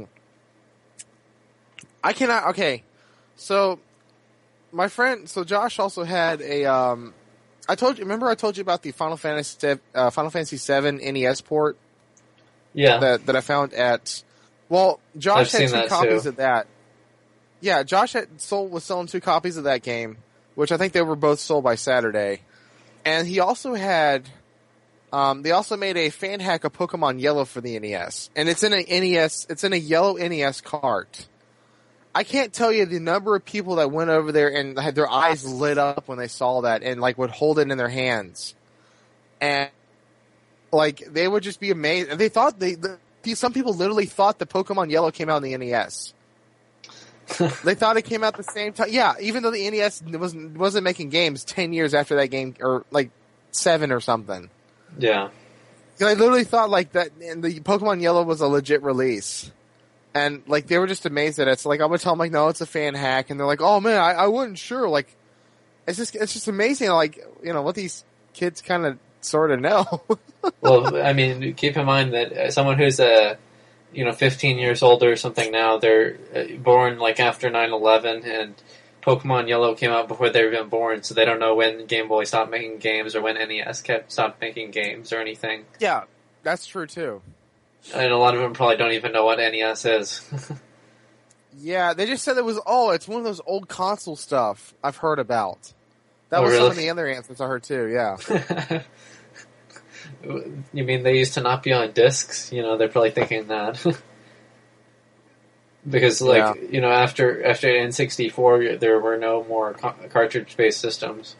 So, Josh also had I told you about the Final Fantasy VII NES port? Yeah. That I found at, Josh had 2 copies of that. Yeah, Josh was selling 2 copies of that game, which I think they were both sold by Saturday. And he also had, they also made a fan hack of Pokemon Yellow for the NES. And it's in a yellow NES cart. I can't tell you the number of people that went over there and had their eyes lit up when they saw that and, like, would hold it in their hands. And, like, they would just be amazed. And they thought some people literally thought that Pokemon Yellow came out in the NES. They thought it came out the same time. Yeah, even though the NES wasn't making games 10 years after that game, or like 7 or something. Yeah. I literally thought, like, that, and the Pokemon Yellow was a legit release. And, like, they were just amazed at it. So, like, I would tell them, like, no, it's a fan hack. And they're like, oh man, I wasn't sure. Like, it's just amazing, like, what these kids kind of sort of know. Well, I mean, keep in mind that someone who's 15 years older or something now, they're born, like, after 9/11, and Pokemon Yellow came out before they were even born, so they don't know when Game Boy stopped making games or when NES stopped making games or anything. Yeah, that's true too. And a lot of them probably don't even know what NES is. Yeah, they just said it's one of those old console stuff I've heard about. That was really? Some of the other answers I heard too, yeah. You mean they used to not be on discs? They're probably thinking that. Because, like, after N64, there were no more cartridge-based systems.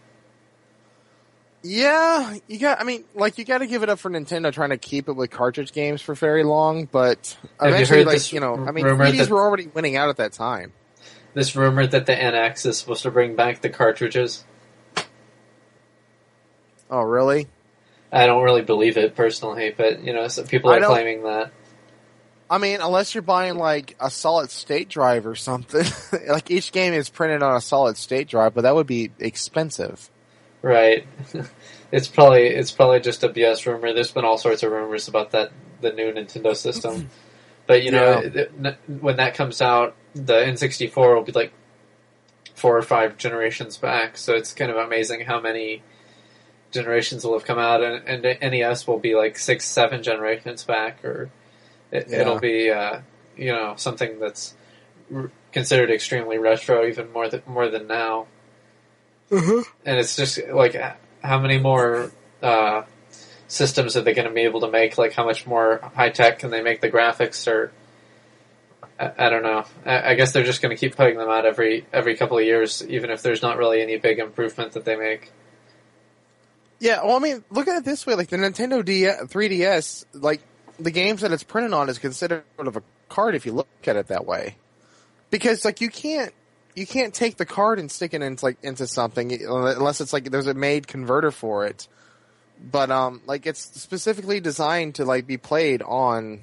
Yeah, you got to give it up for Nintendo trying to keep it with cartridge games for very long, but eventually, CDs were already winning out at that time. This rumor that the NX is supposed to bring back the cartridges. Oh, really? I don't really believe it personally, but, some people are claiming that. I mean, unless you're buying, like, a solid state drive or something. Like, each game is printed on a solid state drive, but that would be expensive. Right. It's probably just a BS rumor. There's been all sorts of rumors about the new Nintendo system. But, when that comes out, the N64 will be, like, 4 or 5 generations back, so it's kind of amazing how many generations will have come out, and NES will be, like, 6, 7 generations back, or it'll be, something that's considered extremely retro, even more than now. And it's just like, how many more systems are they going to be able to make? Like, how much more high tech can they make the graphics? Or I don't know. I guess they're just going to keep putting them out every couple of years, even if there's not really any big improvement that they make. Yeah, well, I mean, look at it this way: like the Nintendo 3DS, like the games that it's printed on is considered sort of a card if you look at it that way, because like you can't take the card and stick it into something unless it's like there's a made converter for it. But like it's specifically designed to like be played on,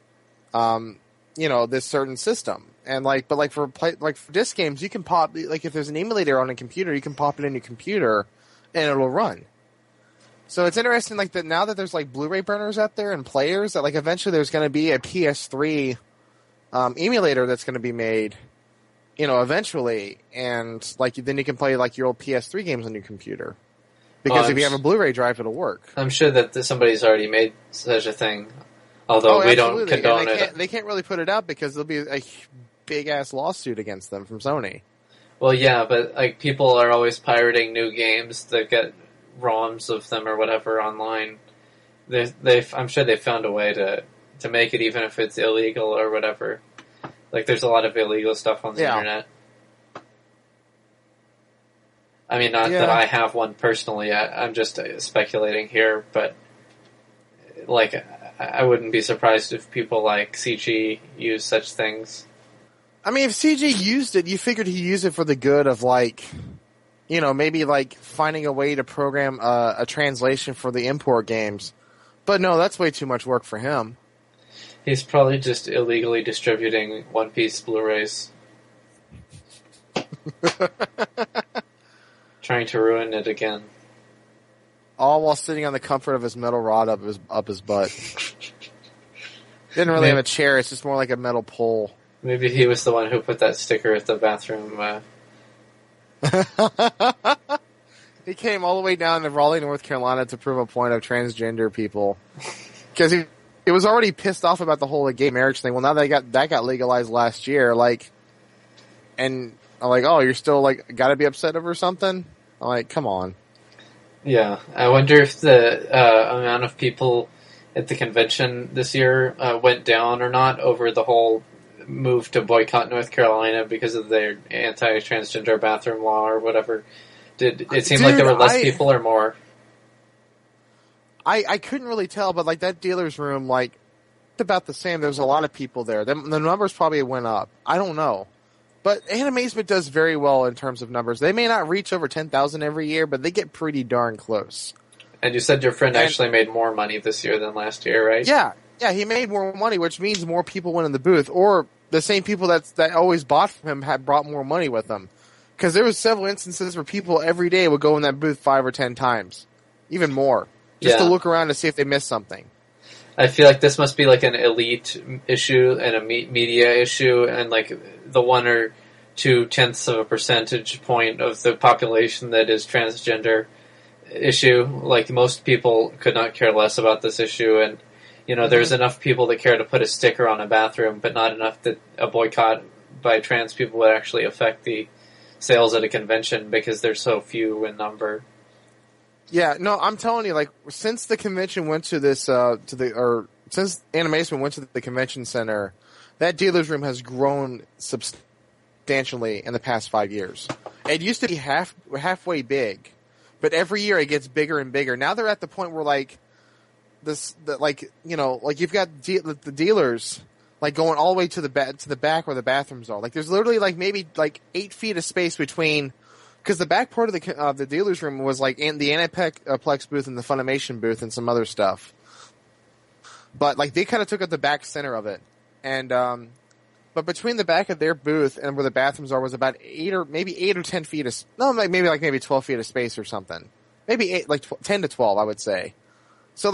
this certain system. And but for disc games, you can pop like if there's an emulator on a computer, you can pop it in your computer, and it'll run. So it's interesting, like that now that there's like Blu-ray burners out there and players, that like eventually there's going to be a PS3 emulator that's going to be made, eventually, and like then you can play like your old PS3 games on your computer. Because if you have a Blu-ray drive, it'll work. I'm sure that somebody's already made such a thing, although we don't condone it. They can't really put it out because there'll be a big-ass lawsuit against them from Sony. Well, yeah, but like people are always pirating new games that get ROMs of them or whatever online. I'm sure they found a way to make it, even if it's illegal or whatever. Like, there's a lot of illegal stuff on the internet. I mean, not that I have one personally. I'm just speculating here, but like, I wouldn't be surprised if people like CG use such things. I mean, if CG used it, you figured he used it for the good of like, maybe like finding a way to program a translation for the import games. But no, that's way too much work for him. He's probably just illegally distributing One Piece Blu-rays. Trying to ruin it again. All while sitting on the comfort of his metal rod up his butt. Didn't really have a chair, it's just more like a metal pole. Maybe he was the one who put that sticker at the bathroom. He came all the way down to Raleigh, North Carolina to prove a point of transgender people. Because he was already pissed off about the whole gay marriage thing. Well, now that got legalized last year, and I'm like, oh, you're still gotta be upset over something? I'm like, come on. Yeah, I wonder if the amount of people at the convention this year went down or not over the whole move to boycott North Carolina because of their anti-transgender bathroom law or whatever. Did it seem like there were less people or more? I couldn't really tell, but that dealer's room, about the same. There was a lot of people there. The numbers probably went up. I don't know. But Animazement does very well in terms of numbers. They may not reach over 10,000 every year, but they get pretty darn close. And you said your friend actually made more money this year than last year, right? Yeah, he made more money, which means more people went in the booth, or the same people that always bought from him had brought more money with them. Because there was several instances where people every day would go in that booth 5 or 10 times, even more, just to look around to see if they missed something. I feel like this must be an elite issue and a media issue, and the 1 or 2/10 of a percentage point of the population that is transgender issue. Most people could not care less about this issue, and there's enough people that care to put a sticker on a bathroom, but not enough that a boycott by trans people would actually affect the sales at a convention because they're so few in number. Yeah, no, I'm telling you, since the convention went to this, since Animazement went to the convention center, that dealer's room has grown substantially in the past 5 years. It used to be halfway big, but every year it gets bigger and bigger. Now they're at the point where you've got the dealers going all the way to the back where the bathrooms are. There's literally maybe 8 feet of space between. Because the back part of the dealer's room was in the Aniplex booth and the Funimation booth and some other stuff. But they kind of took up the back center of it, and but between the back of their booth and where the bathrooms are was about 8 or 10 feet of maybe 12 feet of space or something. Maybe 10 to 12, I would say. So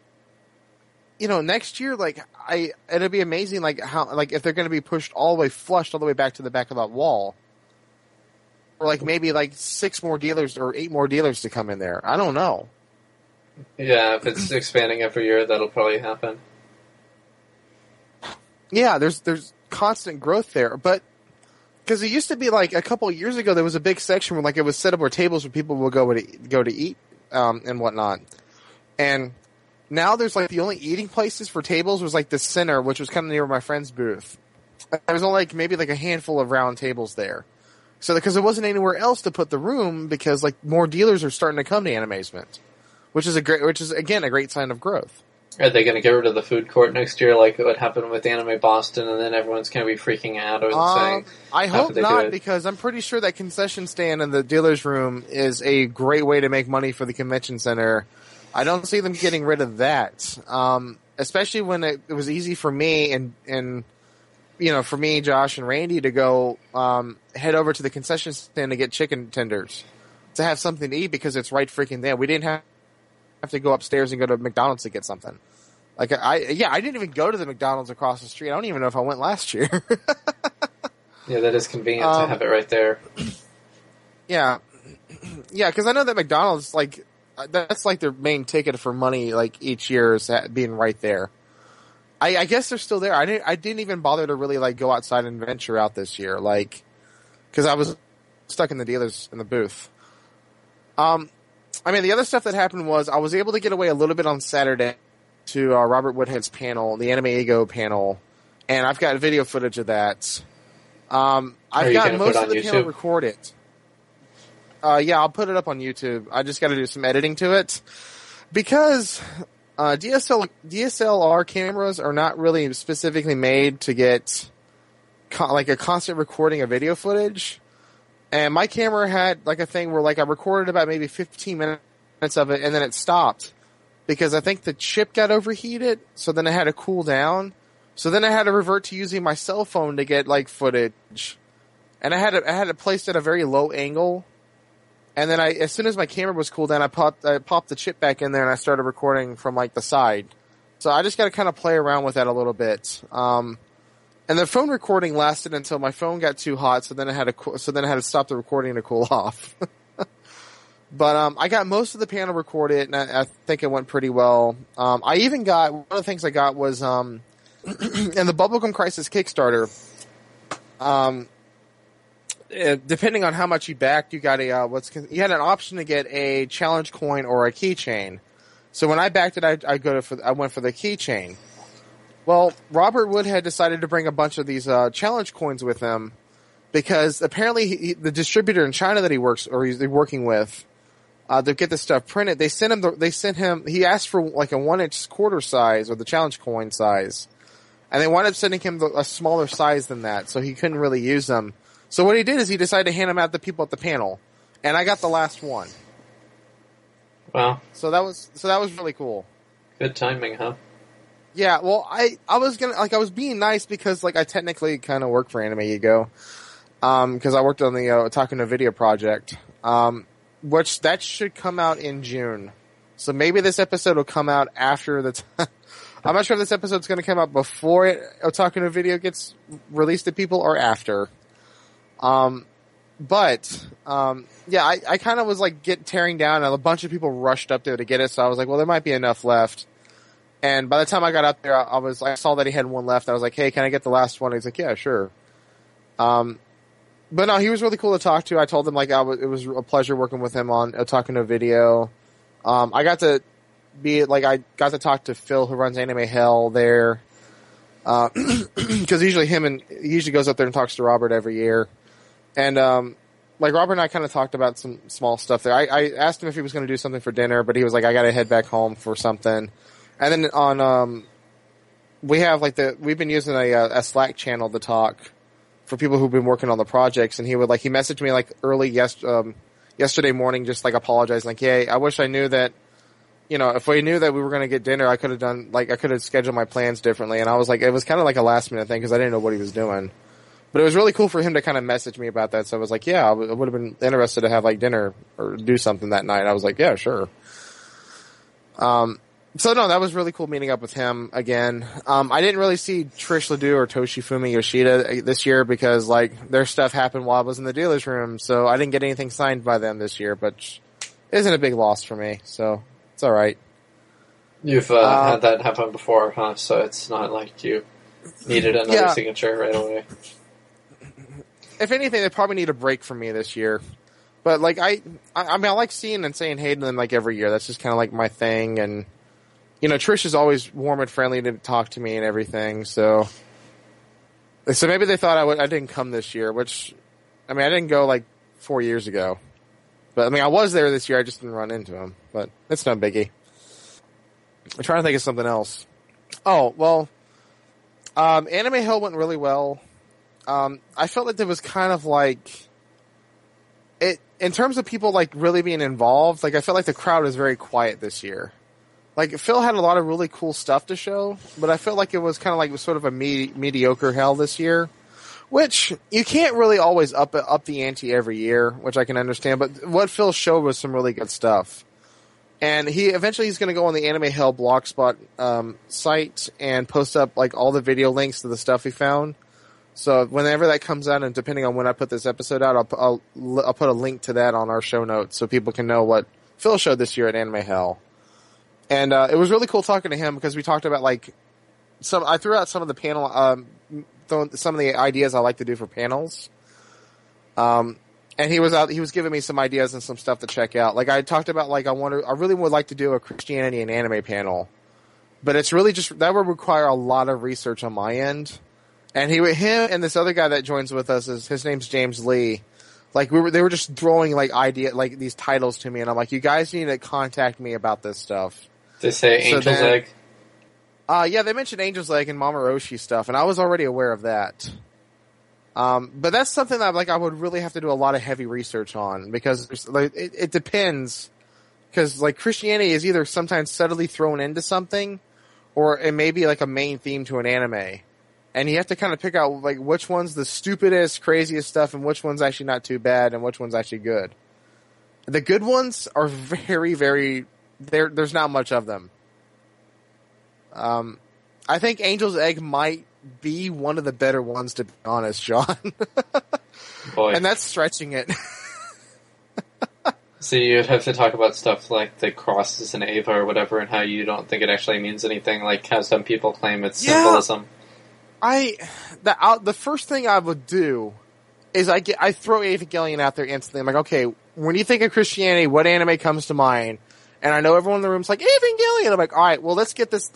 next year it'll be amazing how if they're going to be pushed all the way back to the back of that wall. Or maybe 6 more dealers or 8 more dealers to come in there. I don't know. Yeah, if it's expanding every year, that'll probably happen. Yeah, there's constant growth there, but Because it used to be like a couple of years ago, there was a big section where like it was set up where tables where people would go to eat and whatnot. And now there's like the only eating places for tables was like the center, which was kind of near my friend's booth. There was only like maybe like a handful of round tables there. So because there wasn't anywhere else to put the room, because like more dealers are starting to come to Animazement, which is again a great sign of growth. Are they going to get rid of the food court next year, like what happened with Anime Boston, and then everyone's going to be freaking out or saying, I hope not, because I'm pretty sure that concession stand in the dealer's room is a great way to make money for the convention center. I don't see them getting rid of that, especially when it was easy for me and for me, Josh, and Randy to go head over to the concession stand to get chicken tenders to have something to eat because it's right freaking there. We didn't have to go upstairs and go to McDonald's to get something. Like I didn't even go to the McDonald's across the street. I don't even know if I went last year. Yeah, that is convenient to have it right there. Yeah, because I know that McDonald's like that's like their main ticket for money. Like each year is being right there. I guess they're still there. I didn't even bother to really like go outside and venture out this year, like because I was stuck in the dealers in the booth. I mean, the other stuff that happened was I was able to get away a little bit on Saturday to Robert Woodhead's panel, the Anime Ego panel, and I've got video footage of that. I've got most of the panel recorded. Yeah, I'll put it up on YouTube. I just got to do some editing to it because DSLR cameras are not really specifically made to get like a constant recording of video footage. And my camera had like a thing where like I recorded about maybe 15 minutes of it and then it stopped because I think the chip got overheated. So then it had to cool down. So then I had to revert to using my cell phone to get like footage. And I had it placed at a very low angle. And then as soon as my camera was cooled down, I popped the chip back in there and I started recording from like the side. So I just got to kind of play around with that a little bit. And the phone recording lasted until my phone got too hot, so then I had to stop the recording to cool off. But I got most of the panel recorded, and I think it went pretty well. I even got one of the things I got was in the Bubblegum Crisis Kickstarter. Depending on how much you backed, you got you had an option to get a challenge coin or a keychain. So when I backed it, I went for the keychain. Well, Robert Woodhead decided to bring a bunch of these challenge coins with him because apparently the distributor in China that he works or he's working with to get this stuff printed, they sent him. He asked for like a 1-inch quarter size or the challenge coin size, and they wound up sending him a smaller size than that, so he couldn't really use them. So what he did is he decided to hand them out to people at the panel, and I got the last one. Wow! So that was really cool. Good timing, huh? Yeah, well, I was being nice because, like, I technically kind of work for Anime Ego, because I worked on the Otaku no Video project, which that should come out in June. So maybe this episode will come out after the I'm not sure if this episode's going to come out before Otaku no Video gets released to people or after. But I kind of was, like, tearing down, and a bunch of people rushed up there to get it, so I was like, well, there might be enough left. And by the time I got up there, I saw that he had one left. I was like, hey, can I get the last one? He's like, yeah, sure. But no, he was really cool to talk to. I told him, like, it was a pleasure working with him on Otaku no Video. I got to talk to Phil, who runs Anime Hell there. Cause he usually goes up there and talks to Robert every year. And, like, Robert and I kind of talked about some small stuff there. I asked him if he was going to do something for dinner, but he was like, I got to head back home for something. And then on, we've been using a Slack channel to talk for people who've been working on the projects, and he messaged me like early yesterday morning, just like apologizing, like, hey, I wish I knew that, if we knew that we were going to get dinner, I could have scheduled my plans differently. And I was like, it was kind of like a last minute thing because I didn't know what he was doing. But it was really cool for him to kind of message me about that. So I was like, yeah, I would have been interested to have like dinner or do something that night. I was like, yeah, sure. So no, that was really cool meeting up with him again. I didn't really see Trish Ledoux or Toshifumi Yoshida this year because like their stuff happened while I was in the dealer's room, so I didn't get anything signed by them this year, but it isn't a big loss for me, so it's alright. You've had that happen before, huh? So it's not like you needed another signature right away. if anything, they probably need a break from me this year. But like I mean, I like seeing and saying hey to them like every year. That's just kind of like my thing. And you know, Trish is always warm and friendly to talk to me and everything. So maybe they thought I didn't come this year. Which, I mean, I didn't go like 4 years ago. But I mean, I was there this year. I just didn't run into him. But it's no biggie. I'm trying to think of something else. Oh well, Anime Hell went really well. I felt like there was kind of like it in terms of people like really being involved. Like I felt like the crowd was very quiet this year. Like Phil had a lot of really cool stuff to show, but I felt like it was kind of like sort of a mediocre Hell this year, which you can't really always up the ante every year, which I can understand. But what Phil showed was some really good stuff, and he's going to go on the Anime Hell Blogspot site and post up like all the video links to the stuff he found. So whenever that comes out, and depending on when I put this episode out, I'll put a link to that on our show notes so people can know what Phil showed this year at Anime Hell. And it was really cool talking to him because we talked about like I threw out some of the panel, some of the ideas I like to do for panels. And he was giving me some ideas and some stuff to check out. Like I talked about, like I really would like to do a Christianity and anime panel, but it's really just that would require a lot of research on my end. And him and this other guy that joins with us his name's James Lee. Like they were just throwing like like these titles to me, and I'm like, you guys need to contact me about this stuff. They say Angel's Egg. Yeah, they mentioned Angel's Egg and Mamorushi stuff, and I was already aware of that. But that's something that I would really have to do a lot of heavy research on because like it depends. Because like Christianity is either sometimes subtly thrown into something, or it may be like a main theme to an anime. And you have to kind of pick out like which one's the stupidest, craziest stuff, and which one's actually not too bad, and which one's actually good. The good ones are very, very. There's not much of them. I think Angel's Egg might be one of the better ones, to be honest, John. Boy. And that's stretching it. So you'd have to talk about stuff like the crosses in Ava or whatever, and how you don't think it actually means anything, like how some people claim it's symbolism. The first thing I would do is I throw Evangelion out there instantly. I'm like, okay, when you think of Christianity, what anime comes to mind? And I know everyone in the room's like, Evangelion. I'm like, all right, well, let's get the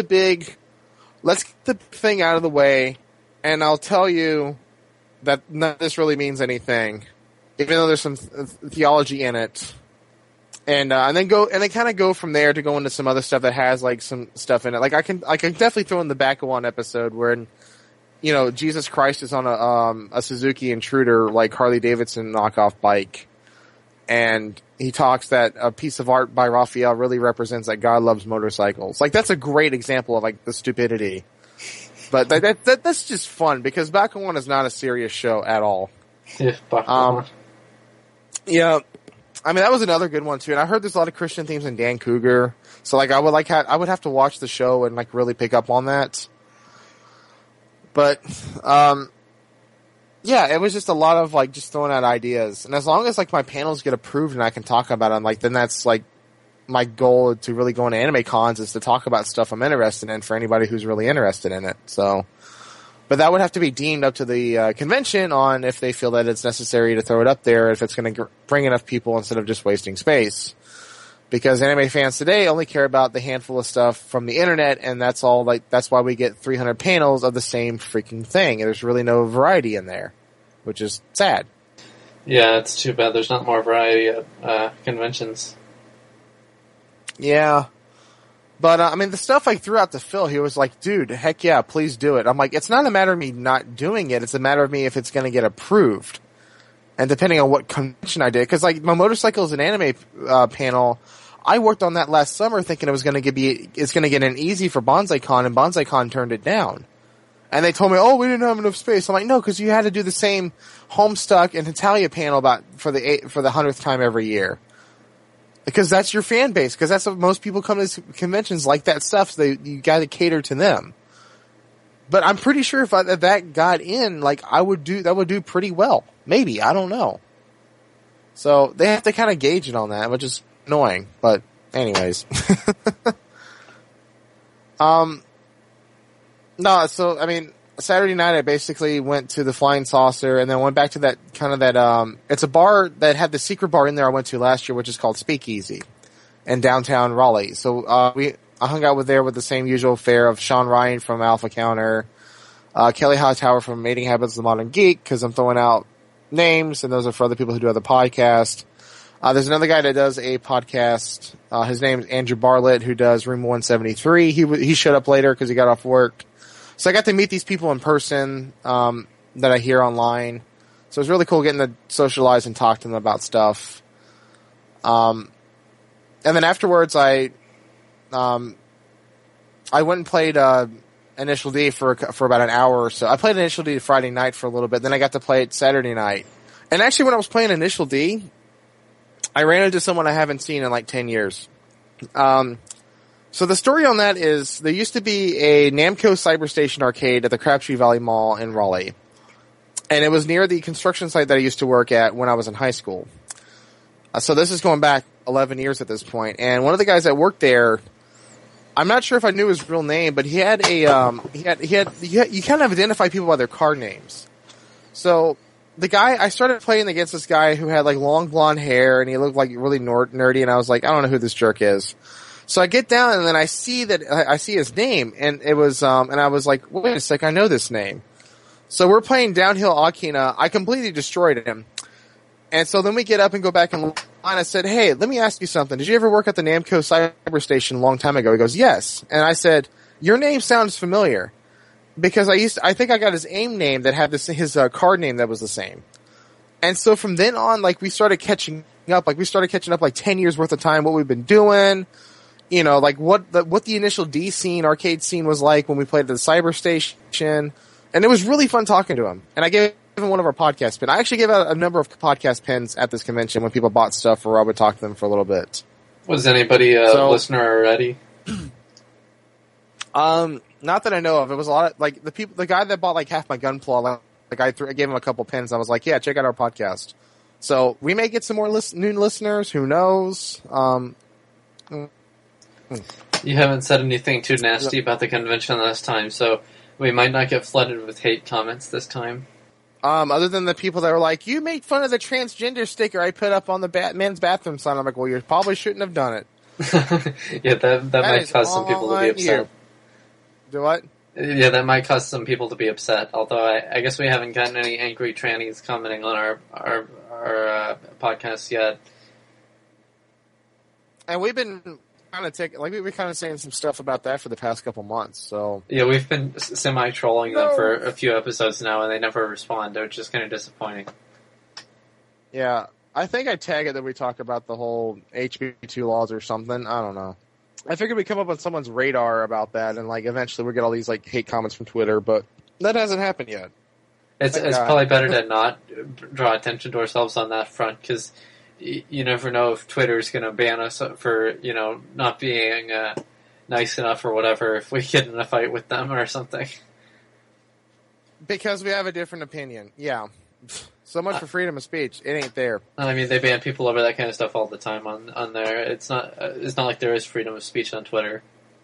thing out of the way, and I'll tell you that none of this really means anything, even though there's some theology in it. And then kind of go from there to go into some other stuff that has like some stuff in it. Like I can definitely throw in the Bakugan episode where, you know, Jesus Christ is on a Suzuki Intruder like Harley Davidson knockoff bike, and he talks that a piece of art by Raphael really represents that God loves motorcycles. Like that's a great example of like the stupidity. But that's just fun because Bakugan is not a serious show at all. Yeah, Bakugan. Yeah. I mean, that was another good one too, and I heard there's a lot of Christian themes in Dan Cougar, so like I would have to watch the show and like really pick up on that. But yeah, it was just a lot of like just throwing out ideas, and as long as like my panels get approved and I can talk about them, like then that's like my goal to really go into anime cons is to talk about stuff I'm interested in for anybody who's really interested in it. So. But that would have to be deemed up to the convention on if they feel that it's necessary to throw it up there, if it's going to bring enough people instead of just wasting space. Because anime fans today only care about the handful of stuff from the internet, and that's all. Like that's why we get 300 panels of the same freaking thing, and there's really no variety in there, which is sad. Yeah, it's too bad. There's not more variety at conventions. Yeah. But, I mean, the stuff I threw out to Phil, he was like, dude, heck yeah, please do it. I'm like, it's not a matter of me not doing it. It's a matter of me if it's going to get approved. And depending on what convention I did. Because, like, my motorcycles and anime panel, I worked on that last summer thinking it's going to get an easy for BonsaiCon, and BonsaiCon turned it down. And they told me, oh, we didn't have enough space. I'm like, no, because you had to do the same Homestuck and Hetalia panel for the 100th time every year. Because that's your fan base. Because that's what most people come to conventions like that stuff. So you got to cater to them. But I'm pretty sure if that got in, like that would do pretty well. Maybe, I don't know. So they have to kind of gauge it on that, which is annoying. But anyways, no. So I mean, Saturday night I basically went to the Flying Saucer and then went back to that it's a bar that had the secret bar in there I went to last year, which is called Speakeasy in downtown Raleigh. So, I hung out with the same usual fare of Sean Ryan from Alpha Counter, Kelly Hightower from Mating Habits of the Modern Geek, cause I'm throwing out names and those are for other people who do other podcasts. There's another guy that does a podcast. His name is Andrew Bartlett, who does Room 173. He showed up later cause he got off work. So I got to meet these people in person, that I hear online. So it was really cool getting to socialize and talk to them about stuff. And then afterwards I went and played, Initial D for about an hour or so. I played Initial D Friday night for a little bit, then I got to play it Saturday night. And actually when I was playing Initial D, I ran into someone I haven't seen in like 10 years. So the story on that is there used to be a Namco Cyberstation arcade at the Crabtree Valley Mall in Raleigh. And it was near the construction site that I used to work at when I was in high school. So this is going back 11 years at this point. And one of the guys that worked there, I'm not sure if I knew his real name, but he had you kind of identify people by their card names. So the guy, I started playing against this guy who had like long blonde hair and he looked like really nerdy and I was like, I don't know who this jerk is. So I get down and then I see his name and it was, and I was like, wait a sec, I know this name. So we're playing Downhill Akina. I completely destroyed him. And so then we get up and go back and line. I said, hey, let me ask you something. Did you ever work at the Namco Cyberstation a long time ago? He goes, yes. And I said, your name sounds familiar. Because I think I got his AIM name that had his card name that was the same. And so from then on, like, we started catching up. Like, we started catching up like 10 years worth of time, what we've been doing. You know, like what the Initial D scene, arcade scene was like when we played at the Cyberstation. And it was really fun talking to him. And I gave him one of our podcast pins. I actually gave out a number of podcast pins at this convention when people bought stuff or I would talk to them for a little bit. Was anybody a listener already? Not that I know of. It was a lot of, like, the guy that bought like half my Gunpla, like I gave him a couple pins. I was like, yeah, check out our podcast. So we may get some more new listeners. Who knows? You haven't said anything too nasty about the convention last time, so we might not get flooded with hate comments this time. Other than the people that were like, you made fun of the transgender sticker I put up on the men's bathroom sign. I'm like, well, you probably shouldn't have done it. Yeah, that might cause some people to be upset. Do what? Yeah, that might cause some people to be upset. Although I guess we haven't gotten any angry trannies commenting on our podcast yet. And we've been we've been kind of saying some stuff about that for the past couple months. So yeah, we've been semi-trolling them for a few episodes now, and they never respond. They're just kind of disappointing. Yeah, I think I tag it that we talk about the whole HB2 laws or something. I don't know. I figured we'd come up on someone's radar about that, and like eventually we'll get all these like hate comments from Twitter, but that hasn't happened yet. It's probably better to not draw attention to ourselves on that front, because you never know if Twitter's going to ban us for, not being nice enough or whatever if we get in a fight with them or something. Because we have a different opinion. Yeah. So much for freedom of speech. It ain't there. I mean, they ban people over that kind of stuff all the time on there. It's not like there is freedom of speech on Twitter.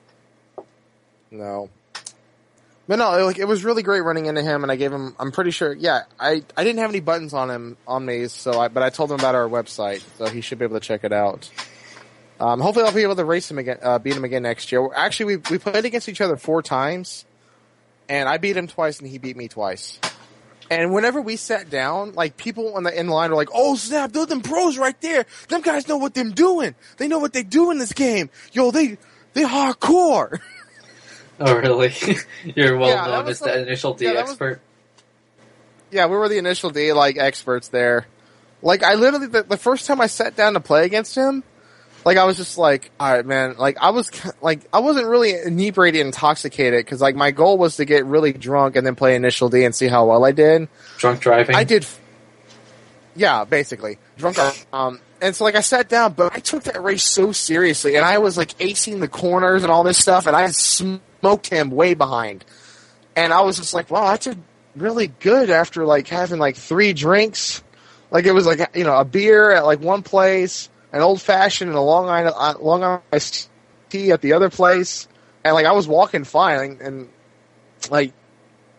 No. But no, like, it was really great running into him, and I gave him, I'm pretty sure, I didn't have any buttons on me, but I told him about our website, so he should be able to check it out. Hopefully I'll be able to race him again, beat him again next year. Actually, we played against each other 4 times, and I beat him twice, and he beat me twice. And whenever we sat down, like, people in the line were like, oh snap, those them pros right there. Them guys know what they're doing. They know what they do in this game. Yo, they hardcore. Oh, really? You're well known as the Initial D expert? Yeah, we were the Initial D, like, experts there. Like, I literally, the first time I sat down to play against him, like, I was just like, alright, man, like, I wasn't really inebriated, intoxicated, because, like, my goal was to get really drunk and then play Initial D and see how well I did. Drunk driving? Yeah, basically. Drunk, and so, like, I sat down, but I took that race so seriously, and I was, like, acing the corners and all this stuff, and I smoked him way behind. And I was just like, wow, I did really good after, like, having, like, 3 drinks. Like, it was, like, a beer at, like, one place, an old-fashioned and a Long Island iced tea at the other place. And, like, I was walking fine, and like,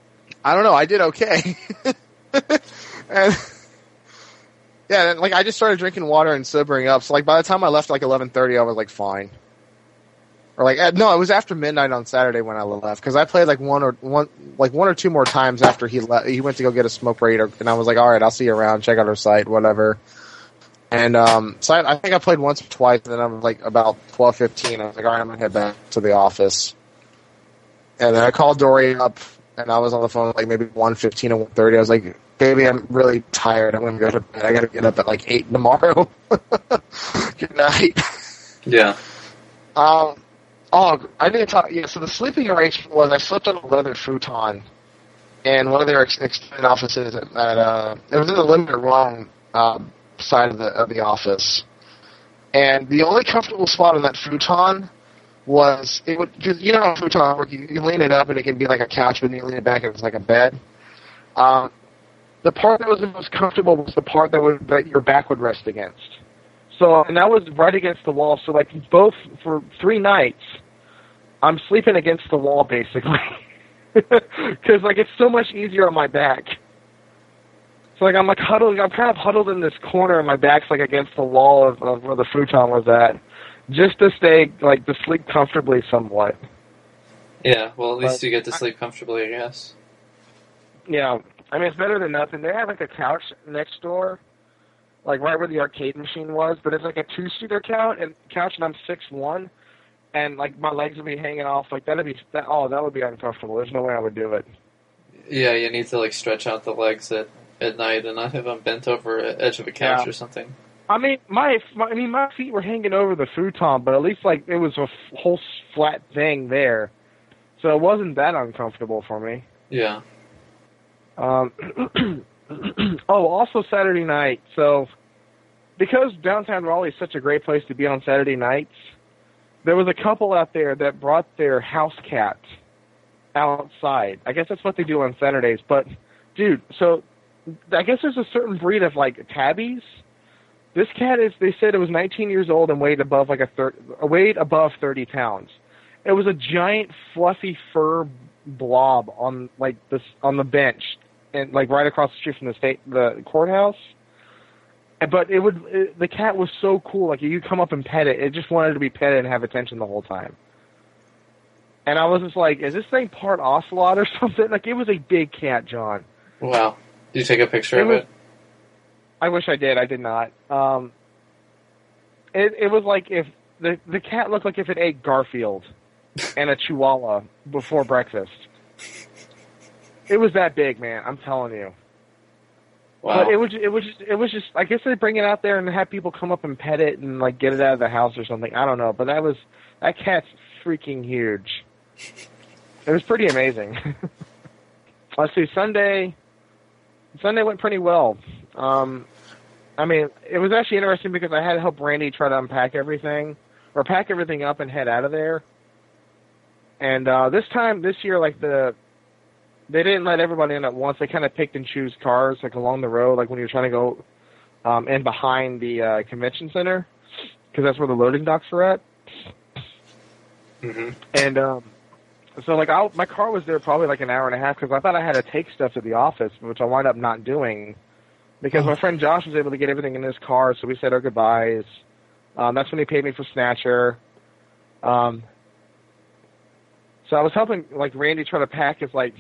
I don't know. I did okay. And yeah, like I just started drinking water and sobering up. So like by the time I left, like 11:30, I was like fine. Or like no, it was after midnight on Saturday when I left because I played like one or two more times after he left. He went to go get a smoke break, and I was like, all right, I'll see you around. Check out our site, whatever. And so I think I played once or twice, and then I was like about 12:15. I was like, all right, I'm gonna head back to the office. And then I called Dory up, and I was on the phone like maybe 1:15 or 1:30. I was like, baby, I'm really tired. I'm gonna go to bed. I gotta get up at like 8 tomorrow. Good night. Yeah. Oh, I didn't talk. Yeah, so the sleeping arrangement was I slept on a leather futon in one of their extended offices it was in the limited run side of the office, and the only comfortable spot on that futon was cause you know how a futon works. You lean it up and it can be like a couch, but then you lean it back and it's like a bed. The part that was the most comfortable was the part that your back would rest against. So, and that was right against the wall. So, like, both for 3 nights, I'm sleeping against the wall, basically. Because, like, it's so much easier on my back. So, like, I'm kind of huddled in this corner, and my back's, like, against the wall of where the futon was at, just to stay, like, to sleep comfortably somewhat. Yeah, well, at least you get to sleep comfortably, I guess. Yeah. I mean, it's better than nothing. They have, like, a couch next door, like right where the arcade machine was, but it's like a 2-seater couch, and I'm 6'1", and like my legs would be hanging off. Like that would be uncomfortable. There's no way I would do it. Yeah, you need to like stretch out the legs at night and not have them bent over the edge of a couch or something. I mean, my feet were hanging over the futon, but at least like it was a whole flat thing there, so it wasn't that uncomfortable for me. Yeah. Also Saturday night. So, because downtown Raleigh is such a great place to be on Saturday nights, there was a couple out there that brought their house cat outside. I guess that's what they do on Saturdays. But, dude, so I guess there's a certain breed of like tabbies. This cat they said it was 19 years old and weighed above 30 pounds. It was a giant fluffy fur blob on the bench. And like right across the street from the courthouse, but the cat was so cool. Like you come up and pet it, it just wanted to be petted and have attention the whole time. And I was just like, "Is this thing part ocelot or something?" Like it was a big cat, John. Wow! Did you take a picture of it? I wish I did. I did not. It was like if the cat looked like if it ate Garfield and a Chihuahua before breakfast. It was that big, man. I'm telling you. Wow. But it was just. I guess they bring it out there and have people come up and pet it and like get it out of the house or something. I don't know, but that cat's freaking huge. It was pretty amazing. Let's see. Sunday went pretty well. I mean, it was actually interesting because I had to help Randy try to pack everything up and head out of there. And this year, like they didn't let everybody in at once. They kind of picked and choose cars like along the road, like when you're trying to go in behind the convention center, because that's where the loading docks are at. Mm-hmm. And so like my car was there probably like an hour and a half because I thought I had to take stuff to the office, which I wound up not doing because my friend Josh was able to get everything in his car, so we said our goodbyes. That's when he paid me for Snatcher. So I was helping, like, Randy try to pack his, like,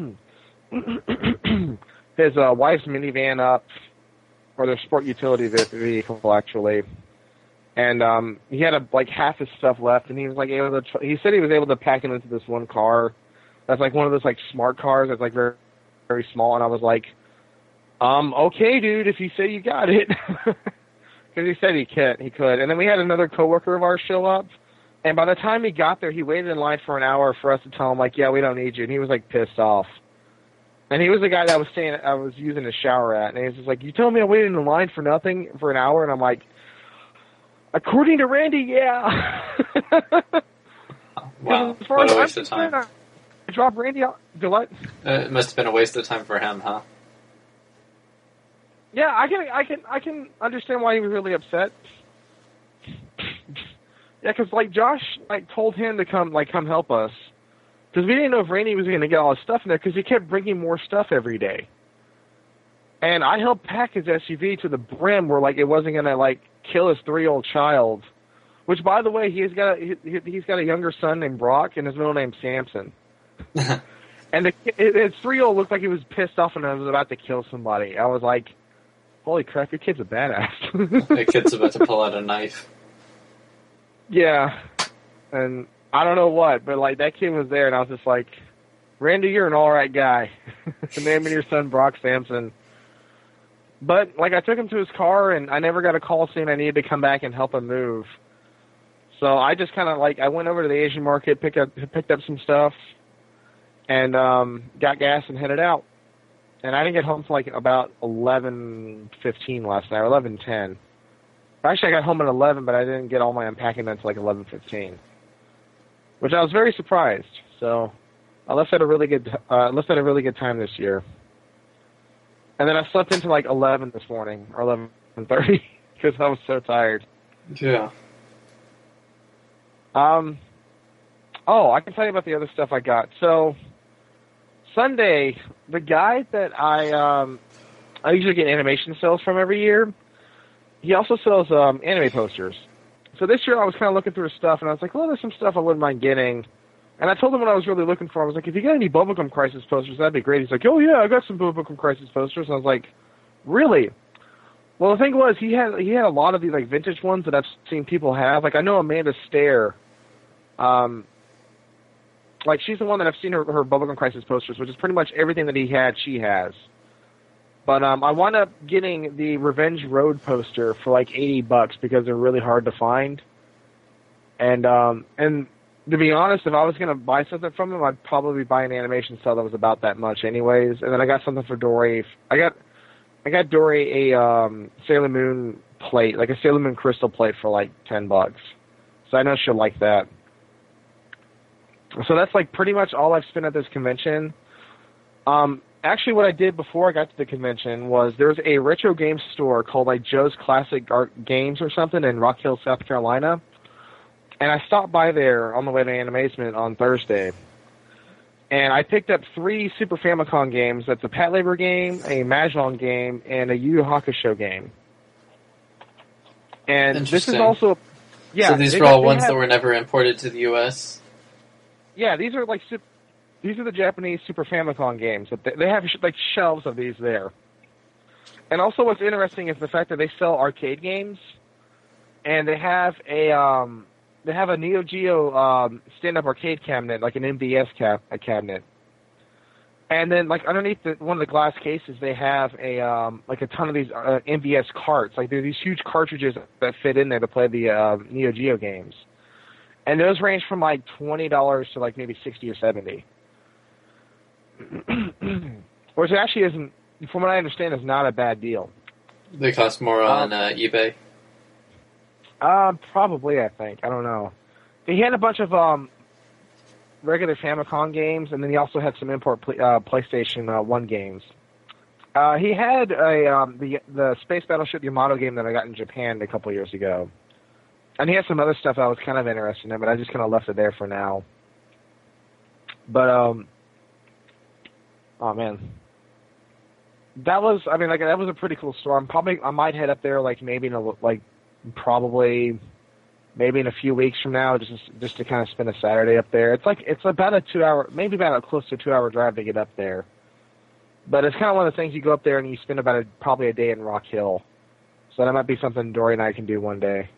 his wife's minivan up, or their sport utility vehicle, actually. And he had, like, half his stuff left, and he was, like, he said he was able to pack it into this one car that's, like, one of those, like, smart cars that's, like, very, very small. And I was like, okay, dude, if you say you got it. Because he said he could. And then we had another coworker of ours show up. And by the time he got there, he waited in line for an hour for us to tell him, like, yeah, we don't need you. And he was, like, pissed off. And he was the guy that I was using his shower at. And he was just like, you told me I waited in line for nothing for an hour? And I'm like, according to Randy, yeah. Wow, what a waste of time. I dropped Randy out. Do what? It must have been a waste of time for him, huh? Yeah, I can understand why he was really upset. Yeah, because like Josh like told him to come help us, Because we didn't know if Randy was going to get all his stuff in there because he kept bringing more stuff every day. And I helped pack his SUV to the brim where, like, it wasn't going to, like, kill his 3-year-old child. Which, by the way, he's got a younger son named Brock, and his middle name's Samson. And his 3-year-old looked like he was pissed off and was about to kill somebody. I was like, holy crap, your kid's a badass. The kid's about to pull out a knife. Yeah. And I don't know what, but, like, that kid was there, and I was just like, Randy, you're an all-right guy. Naming your son Brock Sampson. But, like, I took him to his car, and I never got a call saying I needed to come back and help him move. So I just kind of, like, I went over to the Asian market, picked up some stuff, and got gas and headed out. And I didn't get home till, like, about 11:15 last night, or 11:10. Actually, I got home at 11, but I didn't get all my unpacking done until, like, 11:15. Which I was very surprised. So I left at a really good time this year. And then I slept until like 11 this morning, or 11:30, because I was so tired. Yeah. Oh, I can tell you about the other stuff I got. So Sunday, the guy that I usually get animation sales from every year, he also sells anime posters. So this year I was kind of looking through his stuff, and I was like, well, there's some stuff I wouldn't mind getting. And I told him what I was really looking for. I was like, if you got any Bubblegum Crisis posters, that'd be great. He's like, oh, yeah, I got some Bubblegum Crisis posters. And I was like, really? Well, the thing was, he had a lot of these, like, vintage ones that I've seen people have. Like, I know Amanda Stair. Like, she's the one that I've seen her Bubblegum Crisis posters, which is pretty much everything that he had, she has. But I wound up getting the Revenge Road poster for like $80 because they're really hard to find. And to be honest, if I was going to buy something from him, I'd probably buy an animation cell that was about that much anyways. And then I got something for Dory. I got Dory a Sailor Moon plate, like a Sailor Moon crystal plate for like $10. So I know she'll like that. So that's like pretty much all I've spent at this convention. Actually, what I did before I got to the convention was there's a retro game store called like Joe's Classic Art Games or something in Rock Hill, South Carolina. And I stopped by there on the way to Animazement on Thursday. And I picked up 3 Super Famicom games. That's a Patlabor game, a Mahjong game, and a Yu Yu Hakusho game. And this is also... Yeah, so these were all ones that were never imported to the U.S.? Yeah, these are like... These are the Japanese Super Famicom games. They have like shelves of these there. And also what's interesting is the fact that they sell arcade games, and they have a Neo Geo stand-up arcade cabinet, like an MBS cabinet. And then like underneath one of the glass cases, they have like a ton of these MBS carts. Like there are these huge cartridges that fit in there to play the Neo Geo games. And those range from like $20 to like maybe $60 or $70. Which actually isn't, from what I understand, is not a bad deal. They cost more on eBay? Probably, I think. I don't know. He had a bunch of regular Famicom games, and then he also had some import PlayStation 1 games. He had the Space Battleship Yamato game that I got in Japan a couple years ago. And he had some other stuff I was kind of interested in, but I just kind of left it there for now. But, oh man, that was a pretty cool store. I might head up there maybe in a few weeks from now, just to kind of spend a Saturday up there. It's about a 2-hour, maybe about a close to a 2-hour drive to get up there. But it's kind of one of the things you go up there and you spend probably a day in Rock Hill. So that might be something Dory and I can do one day.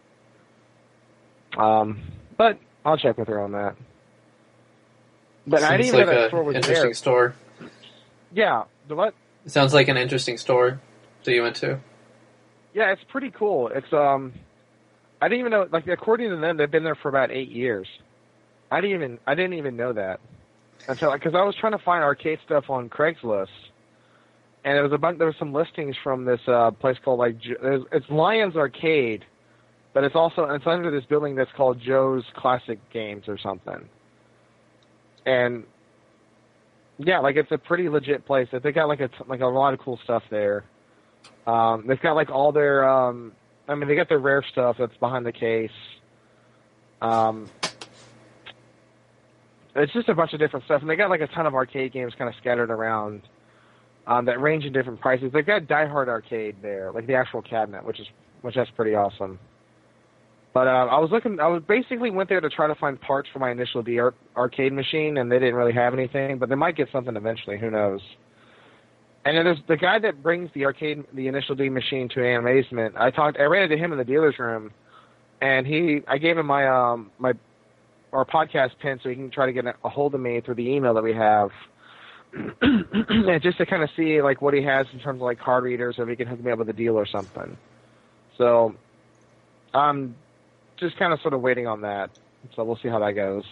But I'll check with her on that. But I didn't even know that store was interesting there. Store. Yeah, the what? It sounds like an interesting store that you went to. Yeah, it's pretty cool. It's I didn't even know, like, according to them, they've been there for about 8 years. I didn't even know that until, because I was trying to find arcade stuff on Craigslist, and there was some listings from this place called it's Lions Arcade, but it's under this building that's called Joe's Classic Games or something. And yeah, like it's a pretty legit place. They got a lot of cool stuff there. They've got like all their they got their rare stuff that's behind the case. it's just a bunch of different stuff, and they got like a ton of arcade games kind of scattered around that range in different prices. They've got Die Hard Arcade there, like the actual cabinet, which that's pretty awesome. But I basically went there to try to find parts for my Initial D arcade machine, and they didn't really have anything, but they might get something eventually. Who knows? And then there's the guy that brings the Initial D machine to Animazement. I ran into him in the dealer's room, and I gave him my our podcast pin so he can try to get a hold of me through the email that we have, and just to kind of see like what he has in terms of like card readers, or if he can hook me up with a deal or something. So I'm just kind of sort of waiting on that. So we'll see how that goes.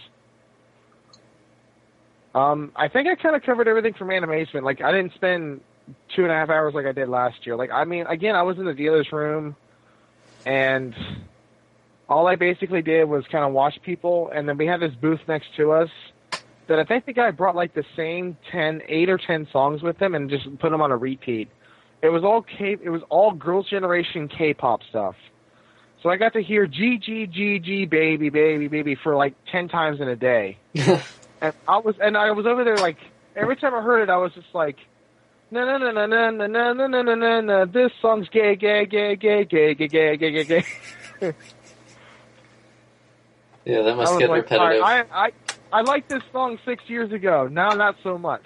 I think I kind of covered everything from Animazement. Like, I didn't spend 2.5 hours like I did last year. Like, I mean, again, I was in the dealer's room, and all I basically did was kind of watch people, and then we had this booth next to us that I think the guy brought, like, the same 8 or 10 songs with him and just put them on a repeat. It was all Girls' Generation K-pop stuff. So I got to hear G, G, G, G, baby, baby, baby for, like, 10 times in a day. And I was over there, like, every time I heard it, I was just like, na na na na na na na na na na na. This song's gay, gay, gay, gay, gay, gay, gay, gay, gay, gay. Yeah, that must get repetitive. I liked this song 6 years ago. Now, not so much.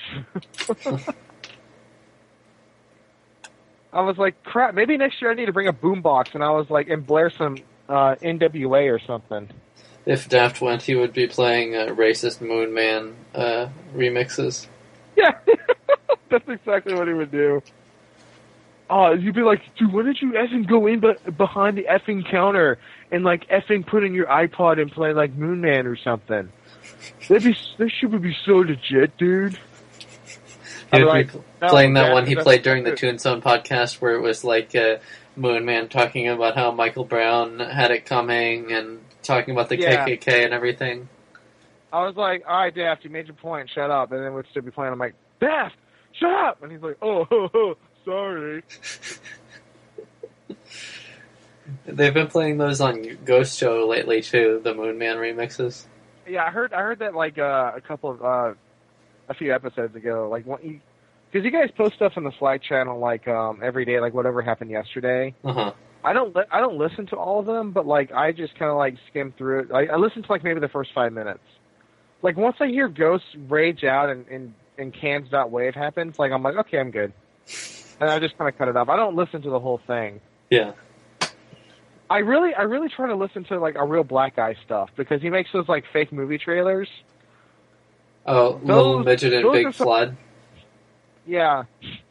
I was like, crap. Maybe next year I need to bring a boombox, and I was like, and blare some NWA or something. If Daft went, he would be playing racist Moon Man remixes. Yeah, that's exactly what he would do. You'd be like, dude, why don't you effing go in behind the effing counter and like effing put in your iPod and play like Moon Man or something? That shit would be so legit, dude. He would be playing that one he played during the Toonzone podcast where it was like Moon Man talking about how Michael Brown had it coming and talking about the KKK and everything. I was like, all right, Daft, you made your point, shut up. And then we'd still be playing. I'm like, Daft, shut up! And he's like, oh, sorry. They've been playing those on Ghost Show lately, too, the Moon Man remixes. Yeah, I heard that like a few episodes ago. Like, because you guys post stuff on the Slack channel like every day, like whatever happened yesterday. Uh-huh. I don't listen to all of them, but like I just kind of like skim through it. I listen to like maybe the first 5 minutes. Like once I hear Ghost rage out and Cans.wave happens, like I'm like, okay, I'm good, and I just kind of cut it off. I don't listen to the whole thing. Yeah. I really try to listen to like a real Black Guy stuff because he makes those like fake movie trailers. Oh, Little Midget and Big Flood. Yeah.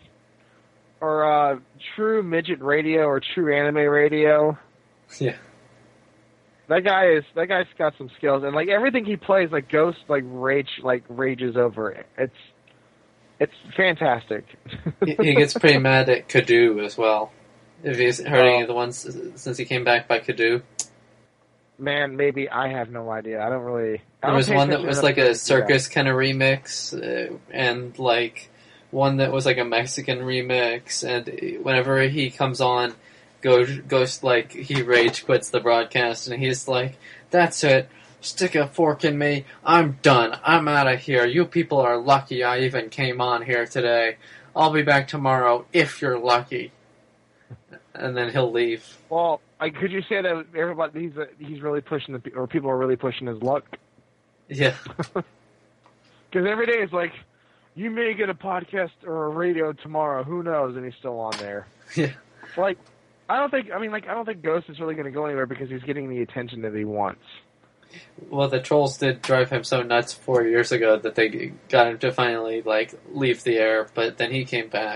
Or True Midget Radio or True Anime Radio. Yeah. That guy's got some skills, and like everything he plays, like Ghost rages over it. It's fantastic. He gets pretty mad at Kadu as well. If he's heard any of the ones since he came back by Kadu. Man, maybe I have no idea. I don't really. There was one that was like a circus kind of remix, and like one that was like a Mexican remix, and whenever he comes on, Ghost like, he rage quits the broadcast, and he's like, that's it, stick a fork in me, I'm done, I'm out of here, you people are lucky I even came on here today, I'll be back tomorrow if you're lucky. And then he'll leave. Well, could you say that everybody, he's really pushing or people are really pushing his luck? Yeah. Because every day it's like, you may get a podcast or a radio tomorrow. Who knows? And he's still on there. Yeah. Like, I don't think Ghost is really going to go anywhere because he's getting the attention that he wants. Well, the trolls did drive him so nuts 4 years ago that they got him to finally like leave the air, but then he came back.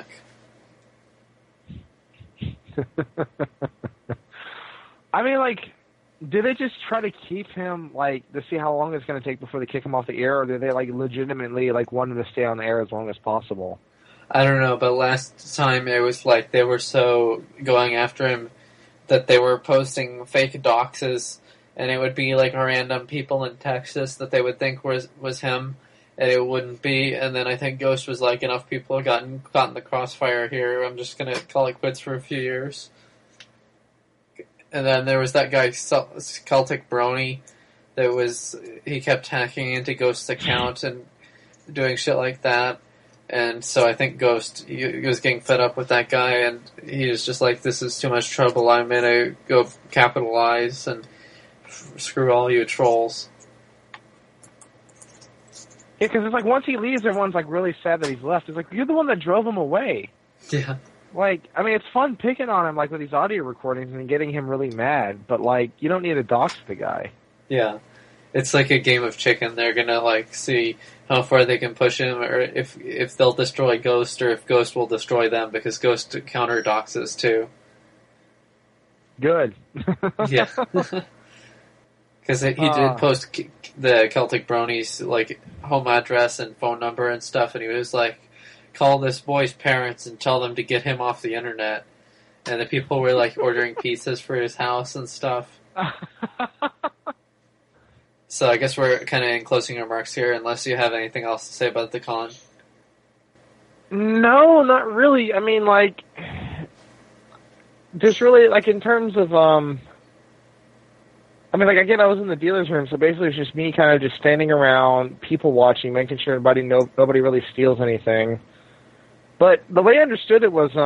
I mean, like, did they just try to keep him, like, to see how long it's going to take before they kick him off the air, or did they, like, legitimately, like, want him to stay on the air as long as possible? I don't know, but last time it was like they were so going after him that they were posting fake doxes, and it would be, like, random people in Texas that they would think was him, and it wouldn't be, and then I think Ghost was like, enough people have gotten caught in the crossfire here, I'm just going to call it quits for a few years. And then there was that guy, Celtic Brony, he kept hacking into Ghost's account and doing shit like that. And so I think Ghost, he was getting fed up with that guy, and he was just like, this is too much trouble, I'm gonna go capitalize and screw all you trolls. Yeah, because it's like once he leaves, everyone's like really sad that he's left. It's like, you're the one that drove him away. Yeah. Like, I mean, it's fun picking on him, like, with these audio recordings and getting him really mad, but, like, you don't need to dox the guy. Yeah. It's like a game of chicken. They're gonna, like, see how far they can push him, or if they'll destroy Ghost, or if Ghost will destroy them, because Ghost counter doxes too. Good. Yeah. Because he did post the Celtic Bronies, like, home address and phone number and stuff, and he was like, call this boy's parents and tell them to get him off the internet. And the people were, like, ordering pizzas for his house and stuff. So I guess we're kind of in closing remarks here, unless you have anything else to say about the con. No, not really. I mean, like, just really, like, in terms of, I mean, like, again, I was in the dealer's room, so basically it's just me kind of just standing around, people watching, making sure nobody really steals anything. But the way I understood it was,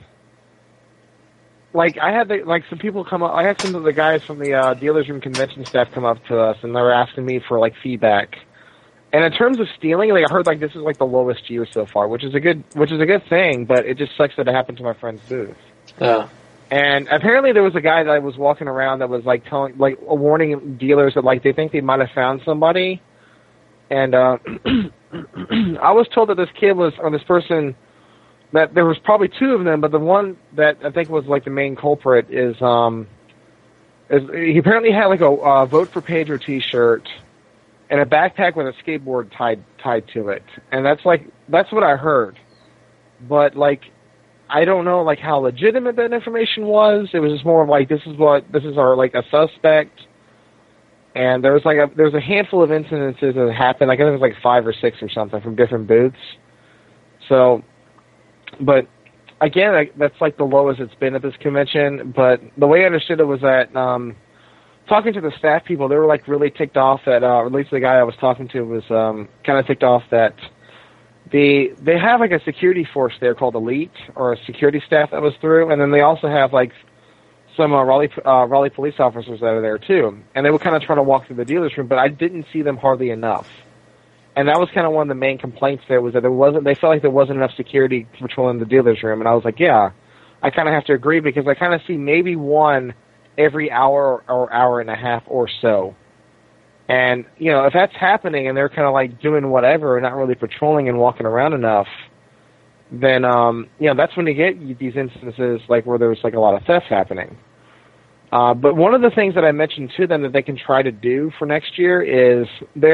like, I had some people come up. I had some of the guys from the dealer's room convention staff come up to us, and they were asking me for, like, feedback. And in terms of stealing, like, I heard, like, this is, like, the lowest year so far, which is a good thing. But it just sucks that it happened to my friend's booth. Yeah. And apparently there was a guy that was walking around that was, like, warning dealers that, like, they think they might have found somebody. And I was told that this person. That there was probably two of them, but the one that I think was like the main culprit is he apparently had like a Vote for Pedro T-shirt and a backpack with a skateboard tied to it, and that's what I heard. But like, I don't know like how legitimate that information was. It was just more of like this is our like a suspect, and there was a handful of incidences that happened. Like I think it was like 5 or 6 or something from different booths. So. But again, that's like the lowest it's been at this convention. But the way I understood it was that talking to the staff people, they were like really ticked off that, at least the guy I was talking to was kind of ticked off that they have like a security force there called Elite, or a security staff that was through, and then they also have like some Raleigh police officers that are there too. And they would kind of try to walk through the dealer's room, but I didn't see them hardly enough. And that was kind of one of the main complaints there, was that they felt like there wasn't enough security patrolling the dealer's room. And I was like, yeah, I kind of have to agree, because I kind of see maybe one every hour or hour and a half or so. And, you know, if that's happening and they're kind of like doing whatever and not really patrolling and walking around enough, then, you know, that's when you get these instances like where there's like a lot of theft happening. But one of the things that I mentioned to them that they can try to do for next year is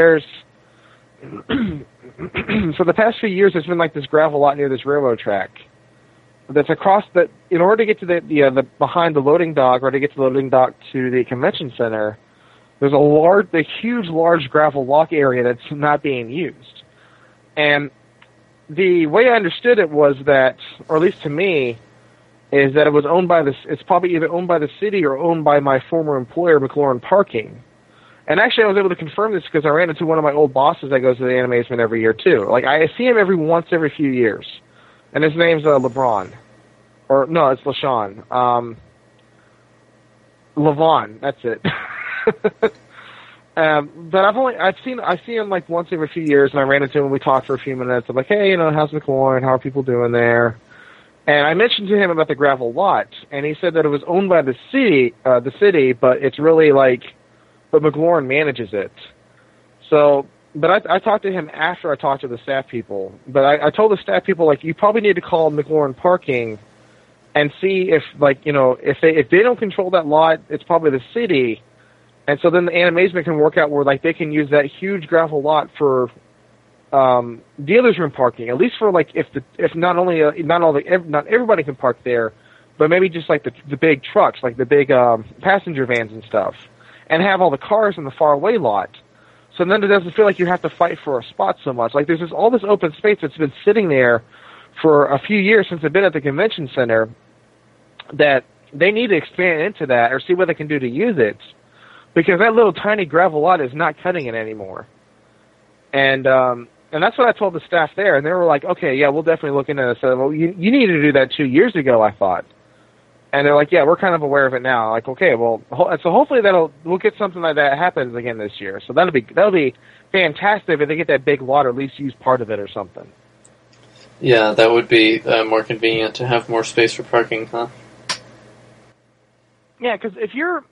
for the past few years, there's been like this gravel lot near this railroad track that's across the. In order to get to the behind the loading dock, or to get to the loading dock to the convention center, there's a huge gravel walk area that's not being used. And the way I understood it was that, or at least to me, is that it was owned by it's probably either owned by the city or owned by my former employer, McLaurin Parking. And actually, I was able to confirm this because I ran into one of my old bosses that goes to the Animazement every year, too. Like, I see him every few years. And his name's LeBron. Or, no, it's LaShawn. Levon, that's it. But I see him, like, once every few years, and I ran into him and we talked for a few minutes. I'm like, hey, you know, how's McLaurin? How are people doing there? And I mentioned to him about the gravel lot, and he said that it was owned by the city, but it's really, like... But McLaurin manages it. So, but I talked to him after I talked to the staff people. But I told the staff people, like, you probably need to call McLaurin Parking and see if, like, you know, if they don't control that lot, it's probably the city. And so then the Animazement can work out where, like, they can use that huge gravel lot for dealer's room parking. At least for, like, if not everybody can park there, but maybe just like the big trucks, like the big passenger vans and stuff. And have all the cars in the faraway lot. So then it doesn't feel like you have to fight for a spot so much. Like there's all this open space that's been sitting there for a few years since I've been at the convention center, that they need to expand into that or see what they can do to use it. because that little tiny gravel lot is not cutting it anymore. And that's what I told the staff there, and they were like, okay, yeah, we'll definitely look into this. I said, well, you needed to do that 2 years ago, I thought. And they're like, yeah, we're kind of aware of it now. Like, okay, well, so hopefully we'll get something like that happens again this year. So that'll be fantastic if they get that big lot or at least use part of it or something. Yeah, that would be more convenient to have more space for parking, huh? Yeah, because if you're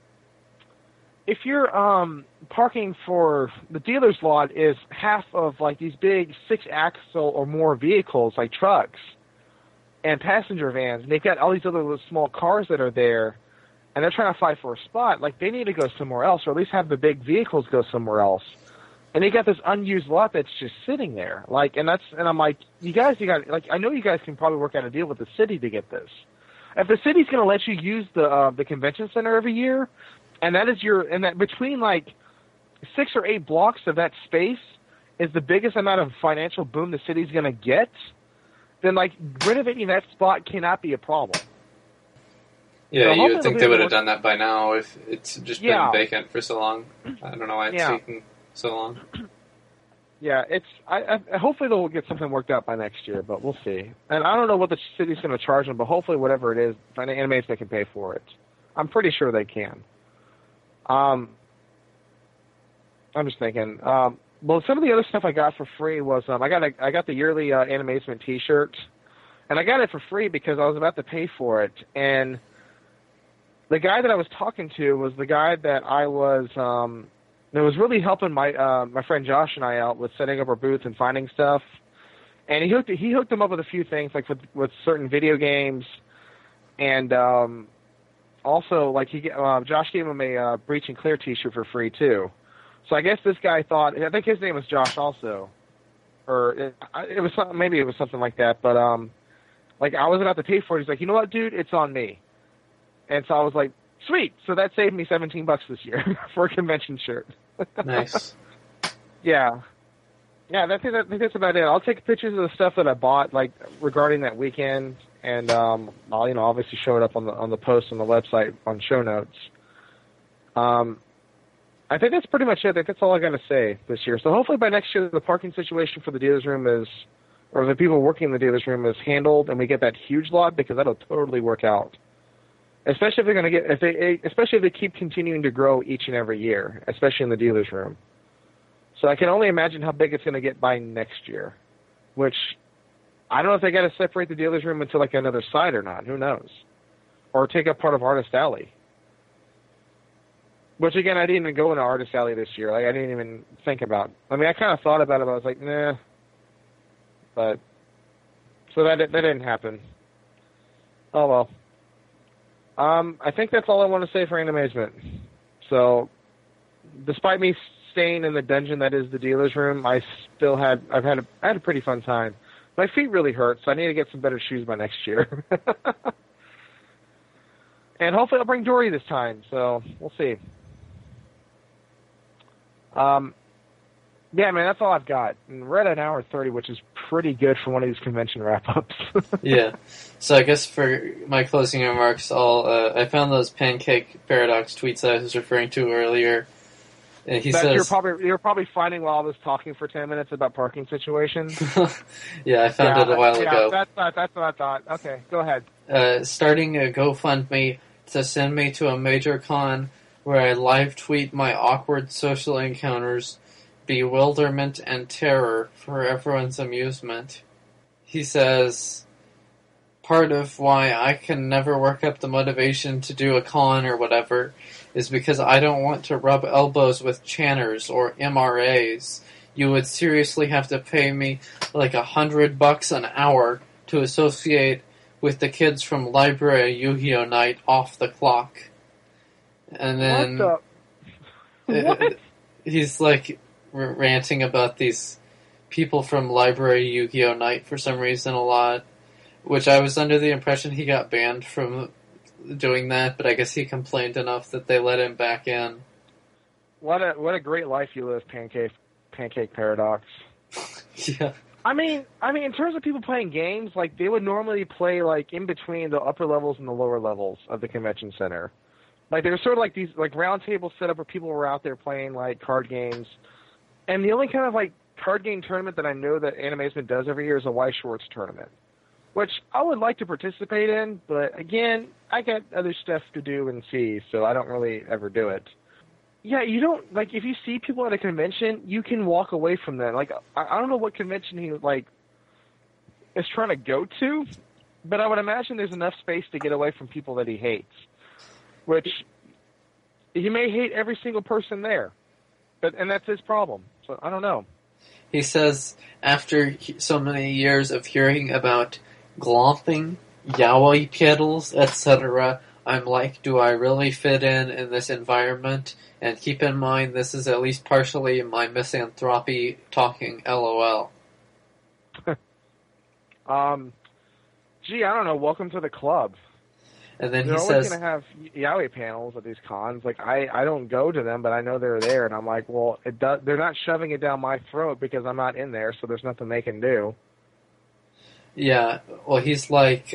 parking for the dealer's lot is half of like these big 6-axle or more vehicles like trucks and passenger vans, and they've got all these other little small cars that are there, and they're trying to fight for a spot. Like, they need to go somewhere else, or at least have the big vehicles go somewhere else. And they got this unused lot that's just sitting there. Like, and I'm like, you got like, I know you guys can probably work out a deal with the city to get this. If the city's going to let you use the convention center every year, and that between like 6 or 8 blocks of that space is the biggest amount of financial boom the city's going to get, then like renovating that spot cannot be a problem. Yeah, So you would think they would have done that by now if it's just been vacant for so long. I don't know why it's taking so long. Yeah, I hopefully they'll get something worked out by next year, but we'll see. And I don't know what the city's going to charge them, but hopefully whatever it is, Animates can pay for it. I'm pretty sure they can. I'm just thinking. Well, some of the other stuff I got for free was I got the yearly Animazement T-shirt, and I got it for free because I was about to pay for it. And the guy that I was talking to was the guy that I was that was really helping my friend Josh and I out with setting up our booth and finding stuff. And he hooked him up with a few things, like with certain video games, and also like Josh gave him a Breach and Clear T-shirt for free too. So I guess this guy thought, I think his name was Josh also, or it was maybe it was something like that. But like I was about to pay for it. He's like, you know what, dude, it's on me. And so I was like, sweet. So that saved me $17 this year for a convention shirt. Nice. Yeah. Yeah, I think that's about it. I'll take pictures of the stuff that I bought, like regarding that weekend, and I'll obviously show it up on the post on the website on show notes. I think that's pretty much it. I think that's all I got to say this year. So hopefully by next year, the parking situation for the dealer's room or the people working in the dealer's room is handled, and we get that huge lot, because that'll totally work out. Especially if they keep continuing to grow each and every year, especially in the dealer's room. So I can only imagine how big it's going to get by next year, which I don't know if they got to separate the dealer's room into like another side or not. Who knows? Or take up part of Artist Alley. Which, again, I didn't even go into Artist Alley this year. Like, I didn't even think about. I mean, I kind of thought about it, but I was like, nah. But so that didn't happen. Oh well. I think that's all I want to say for Animazement. So, despite me staying in the dungeon that is the dealer's room, I had a pretty fun time. My feet really hurt, so I need to get some better shoes by next year. And hopefully I'll bring Dory this time, so we'll see. Yeah, man, that's all I've got. And we're at an hour 30, which is pretty good for one of these convention wrap-ups. Yeah. So I guess for my closing remarks, I found those Pancake Paradox tweets that I was referring to earlier. And he says, you're probably finding while I was talking for 10 minutes about parking situations. Yeah, I found it a while ago. That's what I thought. Okay, go ahead. Starting a GoFundMe to send me to a major con where I live tweet my awkward social encounters, bewilderment, and terror for everyone's amusement. He says, part of why I can never work up the motivation to do a con or whatever is because I don't want to rub elbows with channers or MRAs. You would seriously have to pay me like $100 an hour to associate with the kids from Library Yu-Gi-Oh! Night off the clock. And then What? He's like ranting about these people from Library Yu-Gi-Oh! Night for some reason a lot, which I was under the impression he got banned from doing that, but I guess he complained enough that they let him back in. What a great life you live, Pancake Paradox. Yeah. I mean, in terms of people playing games, like they would normally play like in between the upper levels and the lower levels of the convention center. Like there were sort of like these like round tables set up where people were out there playing like card games, and the only kind of like card game tournament that I know that Animazement does every year is a Weiss Schwarz tournament, which I would like to participate in, but again, I got other stuff to do and see, so I don't really ever do it. Yeah, you don't, like, if you see people at a convention, you can walk away from them. Like, I don't know what convention he, like, is trying to go to, but I would imagine there's enough space to get away from people that he hates, which he may hate every single person there, and that's his problem, so I don't know. He says, after so many years of hearing about glomping, yaoi pedals, etc., I'm like, do I really fit in this environment? And keep in mind, this is at least partially my misanthropy talking LOL. Gee, I don't know. Welcome to the club. And then they're he always says, going to have yaoi panels at these cons. Like, I don't go to them, but I know they're there. And I'm like, well, they're not shoving it down my throat because I'm not in there, so there's nothing they can do. yeah, well, he's like,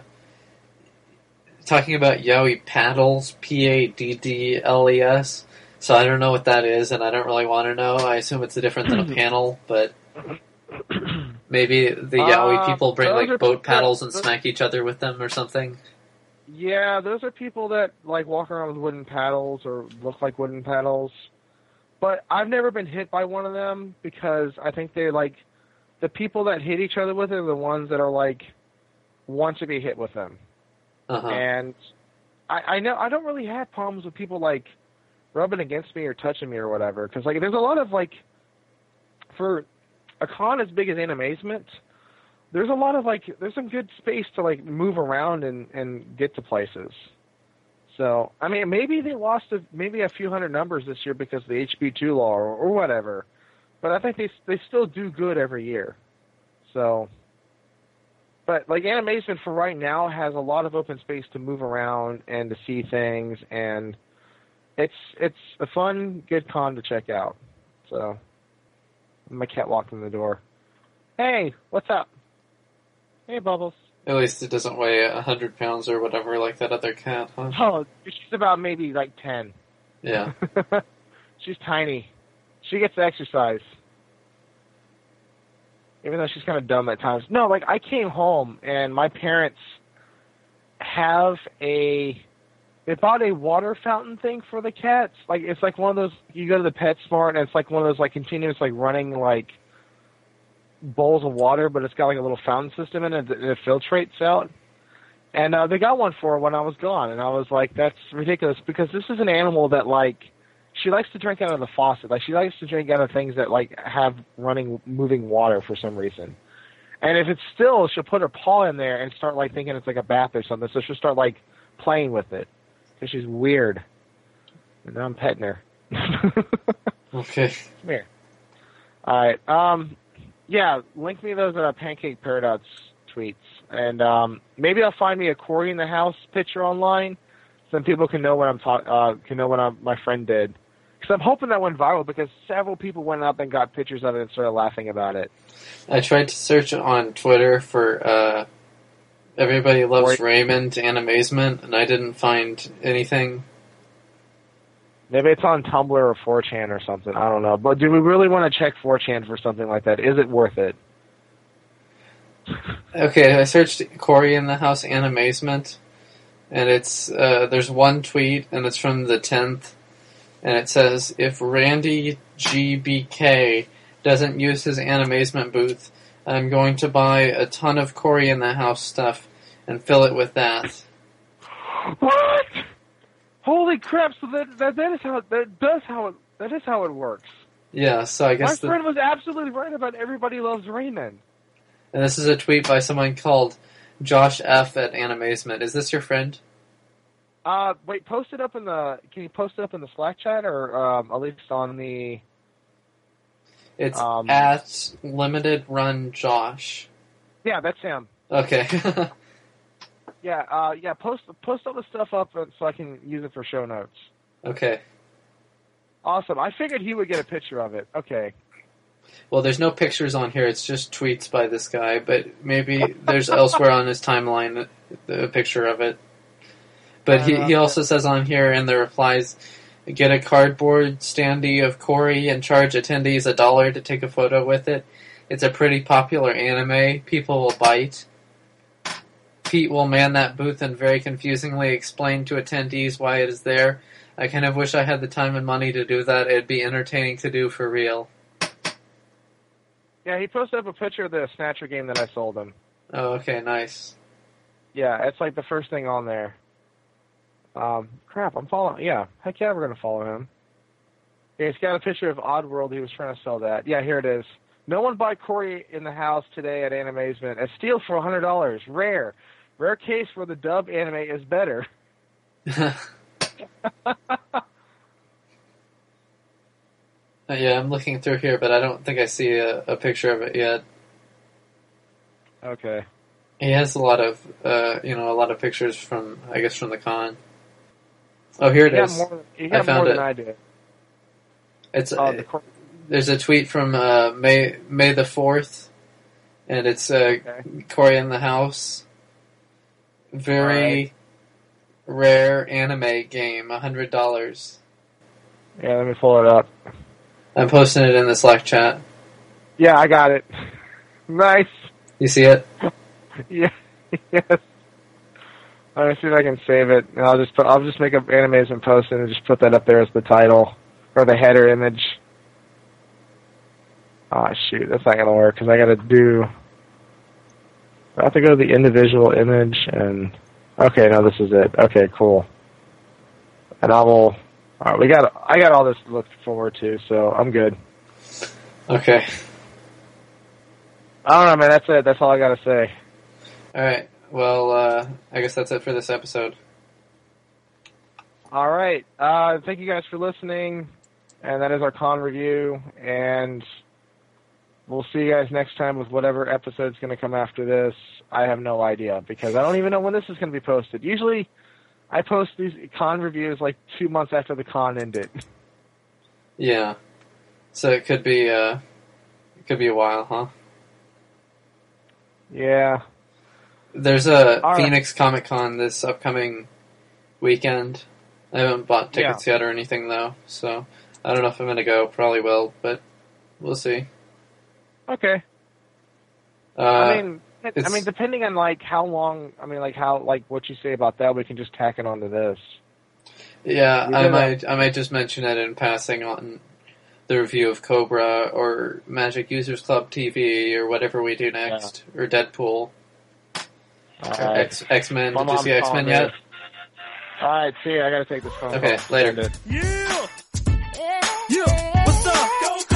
talking about yaoi paddles, PADDLES. So I don't know what that is, and I don't really want to know. I assume it's different than a panel, but maybe the yaoi people bring like boat paddles and smack each other with them or something. Yeah, those are people that like walk around with wooden paddles or look like wooden paddles. But I've never been hit by one of them because I think they're like the people that hit each other with it are the ones that are like want to be hit with them. Uh-huh. And I know I don't really have problems with people like rubbing against me or touching me or whatever, because like there's a lot of like for a con as big as Animazement, there's a lot of like there's some good space to like move around and get to places. So I mean maybe they lost maybe a few hundred numbers this year because of the HB2 law or whatever, but I think they still do good every year. So. But like Animazement for right now has a lot of open space to move around and to see things, and it's a fun, good con to check out. So my cat walked in the door. Hey, what's up? Hey, Bubbles. At least it doesn't weigh 100 pounds or whatever like that other cat, huh? Oh, she's about maybe like 10. Yeah. She's tiny. She gets to exercise. Even though she's kind of dumb at times. No, like, I came home, and my parents they bought a water fountain thing for the cats. Like, it's like one of those, you go to the PetSmart, and it's like one of those, like, continuous, like, running, like, bowls of water, but it's got, like, a little fountain system in it, and it filtrates out. And they got one for her when I was gone, and I was like, that's ridiculous, because this is an animal that, like, she likes to drink out of the faucet. Like, she likes to drink out of things that, like, have moving water for some reason. And if it's still, she'll put her paw in there and start, like, thinking it's like a bath or something. So she'll start, like, playing with it. Because she's weird. And now I'm petting her. Okay. Come here. All right. Yeah, link me those Pancake Paradox tweets. And maybe I'll find me a Corey in the House picture online. So people can know what my friend did. Because I'm hoping that went viral because several people went up and got pictures of it and started laughing about it. I tried to search on Twitter for Everybody Loves Raymond Animazement, and I didn't find anything. Maybe it's on Tumblr or 4chan or something. I don't know. But do we really want to check 4chan for something like that? Is it worth it? Okay, I searched Corey in the House Animazement, and it's there's one tweet, and it's from the 10th. And it says, if Randy GBK doesn't use his Animazement booth, I'm going to buy a ton of Corey in the House stuff and fill it with that. What? Holy crap! So that is how it works. Yeah. So I guess my friend was absolutely right about Everybody Loves Raymond. And this is a tweet by someone called Josh F at Animazement. Is this your friend? Wait, post it up in the. Can you post it up in the Slack chat, or at least on the? It's at Limited Run Josh. Yeah, that's him. Okay. Yeah. Post all the stuff up so I can use it for show notes. Okay. Awesome. I figured he would get a picture of it. Okay. Well, there's no pictures on here. It's just tweets by this guy, but maybe there's elsewhere on his timeline a picture of it. But he also says on here in the replies, get a cardboard standee of Corey and charge attendees $1 to take a photo with it. It's a pretty popular anime. People will bite. Pete will man that booth and very confusingly explain to attendees why it is there. I kind of wish I had the time and money to do that. It'd be entertaining to do for real. Yeah, he posted up a picture of the Snatcher game that I sold him. Oh, okay, nice. Yeah, it's like the first thing on there. Crap, I'm following. Yeah, heck yeah, we're going to follow him. Yeah, he's got a picture of Oddworld. He was trying to sell that. Yeah, here it is. No one buy Corey in the house today at Animazement. A steal for $100. Rare. Rare case where the dub anime is better. Yeah, I'm looking through here, but I don't think I see a picture of it yet. Okay. He has a lot of, a lot of pictures from the con. Oh, here it is. He got more than I did. It's there's a tweet from May the 4th, and it's Corey in the house. Very rare anime game, $100. Yeah, let me pull it up. I'm posting it in the Slack chat. Yeah, I got it. Nice. You see it? Yeah. Yes. Let me see if I can save it. And I'll just make up animes and post it and just put that up there as the title or the header image. Oh shoot, that's not gonna work because I have to go to the individual image and okay, no, this is it. Okay, cool. And I will. All right, I got all this to look forward to, so I'm good. Okay. I don't know, man. That's it. That's all I got to say. All right. Well, I guess that's it for this episode. All right. Thank you guys for listening, and that is our con review. And we'll see you guys next time with whatever episode's going to come after this. I have no idea because I don't even know when this is going to be posted. Usually, I post these con reviews like 2 months after the con ended. Yeah. So it could be a while, huh? Yeah. There's a Phoenix Comic Con this upcoming weekend. I haven't bought tickets yet or anything though, so I don't know if I'm gonna go. Probably will, but we'll see. Okay. I mean, depending on like how long. I mean, like how what you say about that, we can just tack it onto this. Yeah, I might just mention it in passing on the review of Cobra or Magic Users Club TV or whatever we do next, or Deadpool. X-Men. Did you see X-Men yet? All right, see you. I gotta take this phone call. Okay, later. Yeah! What's up?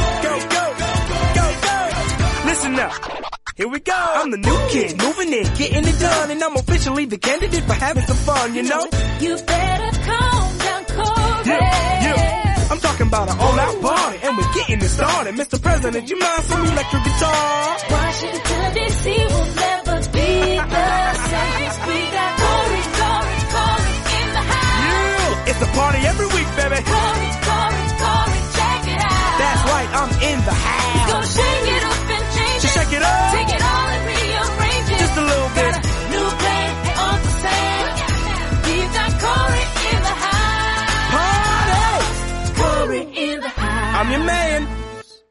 Go! Listen up. Here we go. I'm the new kid, moving in, getting it done, and I'm officially the candidate for having some fun, you know? You better calm down, Corey. Yeah. I'm talking about an all-out party, and we're getting it started. Mr. President, you mind some electric guitar? Washington, D.C. will never be the same. We got Corey in the house. Yeah, it's a party every week, baby. Corey, check it out. That's right, I'm in the house. He's gonna shake it up and change it. Shake it up. Take it all and rearrange it. Just a little bit. Got a new plan on the sand. We've got Corey in the house. Party! Corey in the house. I'm your man.